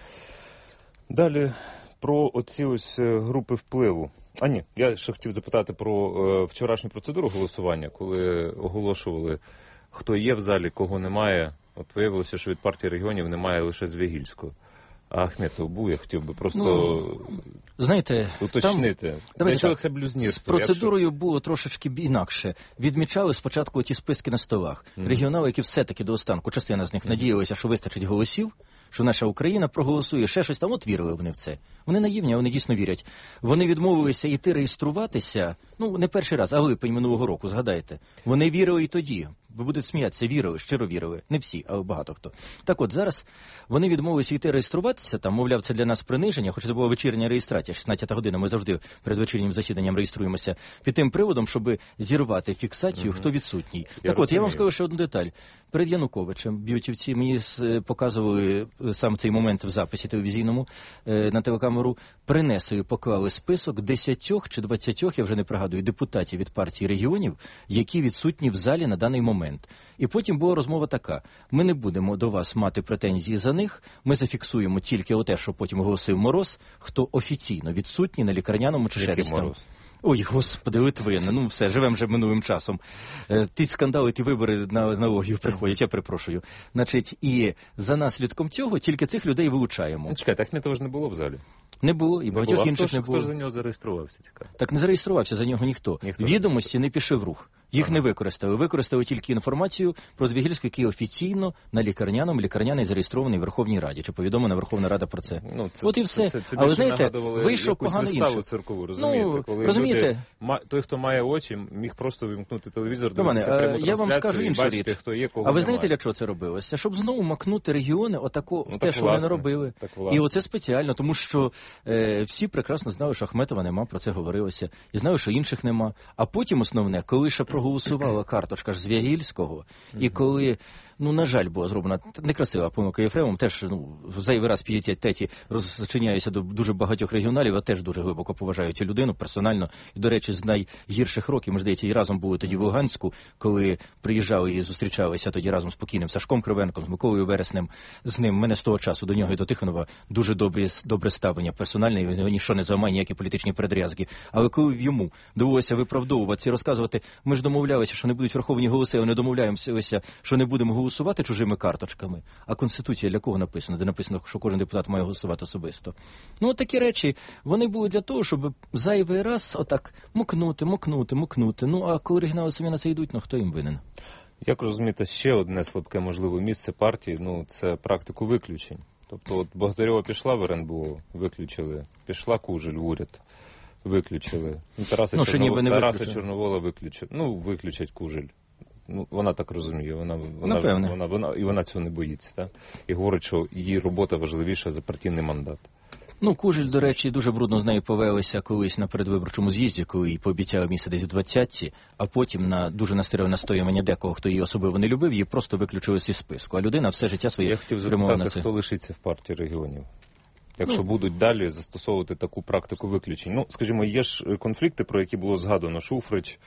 Speaker 13: Далі про оці ось групи впливу. А ні, я ще хотів запитати про е, вчорашню процедуру голосування, коли оголошували, хто є в залі, кого немає. От виявилося, що від партії регіонів немає лише Звягільського. А Ахметов був, я хотів би просто
Speaker 17: ну, знаєте,
Speaker 13: уточнити.
Speaker 17: Там,
Speaker 13: Для чого це блюзнірство?
Speaker 17: З процедурою якщо... було трошечки інакше. Відмічали спочатку ті списки на столах. Mm. Регіонали, які все-таки до останку, частина з них mm. надіялися, що вистачить голосів, що наша Україна проголосує, ще щось там, от вірили вони в це. Вони наївні, а вони дійсно вірять. Вони відмовилися йти реєструватися, ну, не перший раз, а липень минулого року, згадайте. Вони вірили і тоді. Ви будете сміятися, вірили, щиро вірили. Не всі, але багато хто. Так от, зараз вони відмовилися йти реєструватися, там, мовляв, це для нас приниження, хоч це була вечірня реєстрація, шістнадцята година, ми завжди перед вечірнім засіданням реєструємося, під тим приводом, щоб зірвати фіксацію, угу. хто відсутній. Я так розумію. От, я вам скажу ще одну деталь. Перед Януковичем б'ютівці мені показували сам цей момент в записі телевізійному е, на телекамеру, принесли, поклали список десятьох чи двадцятьох, я вже не пригадую, депутатів від партії регіонів, які відсутні в залі на даний момент. І потім була розмова така: ми не будемо до вас мати претензії за них, ми зафіксуємо тільки оте, що потім оголосив Мороз, хто офіційно відсутній на лікарняному чи ще десь там. Ой, господи, Литвина, ну все, живемо вже минулим часом. Е, ті скандали, ті вибори на аналогію приходять, я перепрошую. Значить, і за наслідком цього тільки цих людей вилучаємо.
Speaker 13: Чекайте, Ахметова ж не було в залі?
Speaker 17: Не було, і багатьох
Speaker 13: було.
Speaker 17: інших
Speaker 13: хто
Speaker 17: не було.
Speaker 13: Хто ж за нього зареєструвався, цікаво?
Speaker 17: Так не зареєструвався за нього ніхто. ніхто Відомості не пішли в рух. Їх ага. не використали. Використали тільки інформацію про Звягільського, який офіційно на лікарняному, лікарняний зареєстрований в Верховній Раді, чи повідомлена Верховна Рада про це.
Speaker 13: Ну, це
Speaker 17: От і все.
Speaker 13: Це, це, це
Speaker 17: але, знаєте, вийшов погано інше.
Speaker 13: Циркову, розумієте?
Speaker 17: Ну,
Speaker 13: Коли
Speaker 17: розумієте?
Speaker 13: Люди, той, хто має очі, міг просто вимкнути телевізор,
Speaker 17: дивитися я вам скажу іншу річ.
Speaker 13: Хто є, кого
Speaker 17: а ви
Speaker 13: немає.
Speaker 17: Знаєте, для чого це робилося? Щоб знову макнути регіони отако,
Speaker 13: ну,
Speaker 17: те, що вони робили.
Speaker 13: Так,
Speaker 17: і оце спеціально, тому що е, всі прекрасно знали, що Ахметова нема, про це говорилося. І знали, що інших нема. А потім основне, коли ще проголосувала карточка ж Звягільського, mm-hmm. і коли, ну, на жаль, була зроблена некрасива помилка Єфремом, теж, ну, зайвий раз п'ятій розчиняюся до дуже багатьох регіоналів, а теж дуже глибоко поважаю цю людину персонально. І, до речі, з найгірших років, ми, здається, і разом були тоді в Луганську, коли приїжджали і зустрічалися тоді разом з покійним Сашком Кривенком, з Миколою Вереснем, з ним. Мене з того часу до нього і до Тихонова дуже добре, добре ставлення персональне, і його ніщо не займає, ніякі політичні передрязки. Але коли йому довелося виправдовуватися і розказувати, ми ж домовлялися, що не будуть враховані голоси, а не домовляємося, що не будемо голосувати чужими карточками. А Конституція для кого написана? Де написано, що кожен депутат має голосувати особисто. Ну, от такі речі, вони були для того, щоб зайвий раз отак мукнути, мукнути, мукнути. Ну, а коли оригінали самі на це йдуть, ну, хто їм винен?
Speaker 13: Як розумієте, ще одне слабке, можливо, місце партії, ну, це практику виключень. Тобто, от Богдарьова пішла в ер ен бе о, виключили. Пішла Кужель в уряд, виключили. Ну, Тараса,
Speaker 17: ну,
Speaker 13: Чорнов... Тараса Чорновола виключили. Ну, виключать Кужель. Ну, вона так розуміє, вона, вона, вона, вона, вона, і вона цього не боїться. Так? І говорить, що її робота важливіша за партійний мандат.
Speaker 17: Ну, Кужель, до речі, дуже брудно з нею повелися колись на передвиборчому з'їзді, коли їй пообіцяли місце десь у двадцятці, а потім на дуже настирливе настоювання декого, хто її особливо не любив, її просто виключили зі списку. А людина все життя своє спрямована на це.
Speaker 13: Я хотів запитати, хто лишиться в партії регіонів? Якщо ну, будуть далі застосовувати таку практику виключень. Ну, скажімо, є ж конфлікти, про які було згадано: Шуфрич,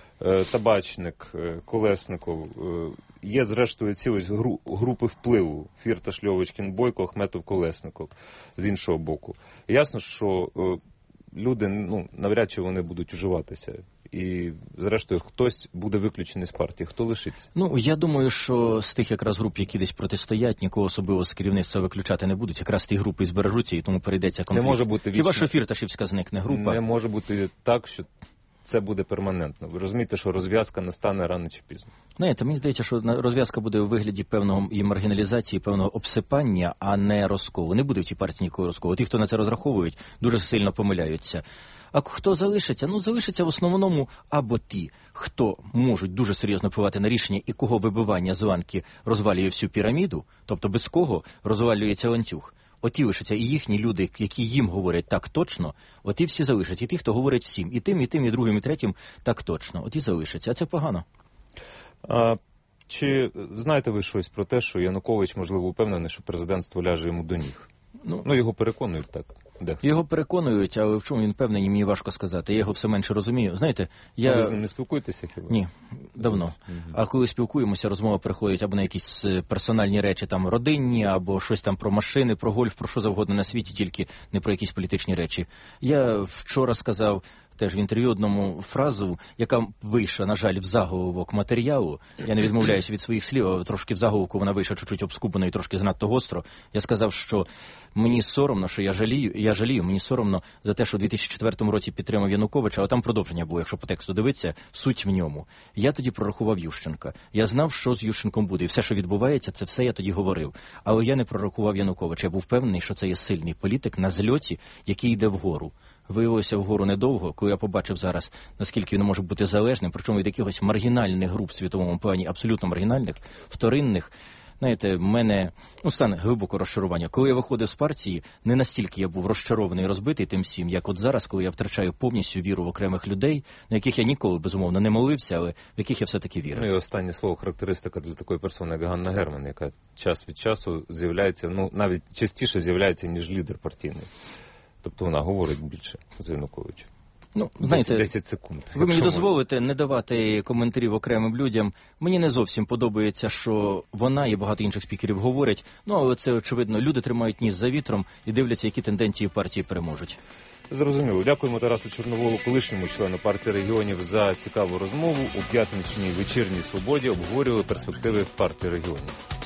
Speaker 13: Табачник, Колесников. Є, зрештою, ці ось групи впливу: Фірташ, Льовочкін, Бойко, Ахметов, Колесников, з іншого боку. Ясно, що люди, ну, навряд чи вони будуть уживатися. І, зрештою, хтось буде виключений з партії. Хто лишиться?
Speaker 17: Ну, я думаю, що з тих якраз груп, які десь протистоять, нікого особливо з керівництва виключати не будуть. Якраз ті групи збережуться, і тому перейдеться конфлікт.
Speaker 13: Не може бути вічно...
Speaker 17: Хіба що Фірташівська зникне група?
Speaker 13: Не може бути так, що це буде перманентно. Ви розумієте, що розв'язка настане рано чи пізно?
Speaker 17: Знаєте, мені здається, що розв'язка буде у вигляді певного і маргіналізації, певного обсипання, а не розколу. Не буде в цій партії ніякого розколу. Ті, хто на це розраховують, дуже сильно помиляються. А хто залишиться? Ну, залишиться в основному або ті, хто можуть дуже серйозно впливати на рішення і кого вибивання з ланки розвалює всю піраміду, тобто без кого розвалюється ланцюг. оті лишаться і їхні люди, які їм говорять так точно, оті всі залишаться. І ті, хто говорить всім. І тим, і тим, і другим, і третім так точно. Оті залишаться. А це погано.
Speaker 13: А, чи знаєте ви щось про те, що Янукович, можливо, упевнений, що президентство ляже йому до ніг? Ну, ну його переконують так. Де?
Speaker 17: Його переконують, але в чому він певний, мені важко сказати. Я його все менше розумію. Знаєте, я...
Speaker 13: А ви з ним не спілкуєтеся хіба?
Speaker 17: Ні, давно. Mm-hmm. А коли спілкуємося, розмова переходить або на якісь персональні речі, там, родинні, або щось там про машини, про гольф, про що завгодно на світі, тільки не про якісь політичні речі. Я вчора сказав теж в інтерв'ю одному фразу, яка вийшла, на жаль, в заголовок матеріалу. Я не відмовляюся від своїх слів, а трошки в заголовку вона вийшла чуть-чуть обскупано і трошки занадто гостро. Я сказав, що мені соромно, що я жалію, я жалію, мені соромно за те, що у дві тисячі четвертому році підтримав Януковича, а там продовження було, якщо по тексту дивитися, суть в ньому. Я тоді прорахував Ющенка. Я знав, що з Ющенком буде. І все, що відбувається, це все я тоді говорив. Але я не прорахував Януковича. Я був впевнений, що це є сильний політик на зльоті, який йде вгору. Виявилося вгору недовго, коли я побачив зараз, наскільки він може бути залежним, причому від якихось маргінальних груп в світовому плані, абсолютно маргінальних, вторинних. Знаєте, в мене ну, стане глибоке розчарування. Коли я виходив з партії, не настільки я був розчарований і розбитий тим всім, як от зараз, коли я втрачаю повністю віру в окремих людей, на яких я ніколи, безумовно, не молився, але в яких я все-таки вірю.
Speaker 13: Ну і останнє слово, характеристика для такої персони, як Ганна Герман, яка час від часу з'являється, ну, навіть частіше з'являється, ніж лідер партійний. Тобто вона говорить більше за Януковича.
Speaker 17: Ну, знаєте,
Speaker 13: десять секунд.
Speaker 17: Ви мені дозволите не давати коментарів окремим людям. Мені не зовсім подобається, що вона і багато інших спікерів говорять. Ну, але це, очевидно, люди тримають ніс за вітром і дивляться, які тенденції в партії переможуть.
Speaker 13: Зрозуміло. Дякуємо Тарасу Чорноволу, колишньому члену партії регіонів, за цікаву розмову. У п'ятничній вечірній «Свободі» обговорювали перспективи партії регіонів.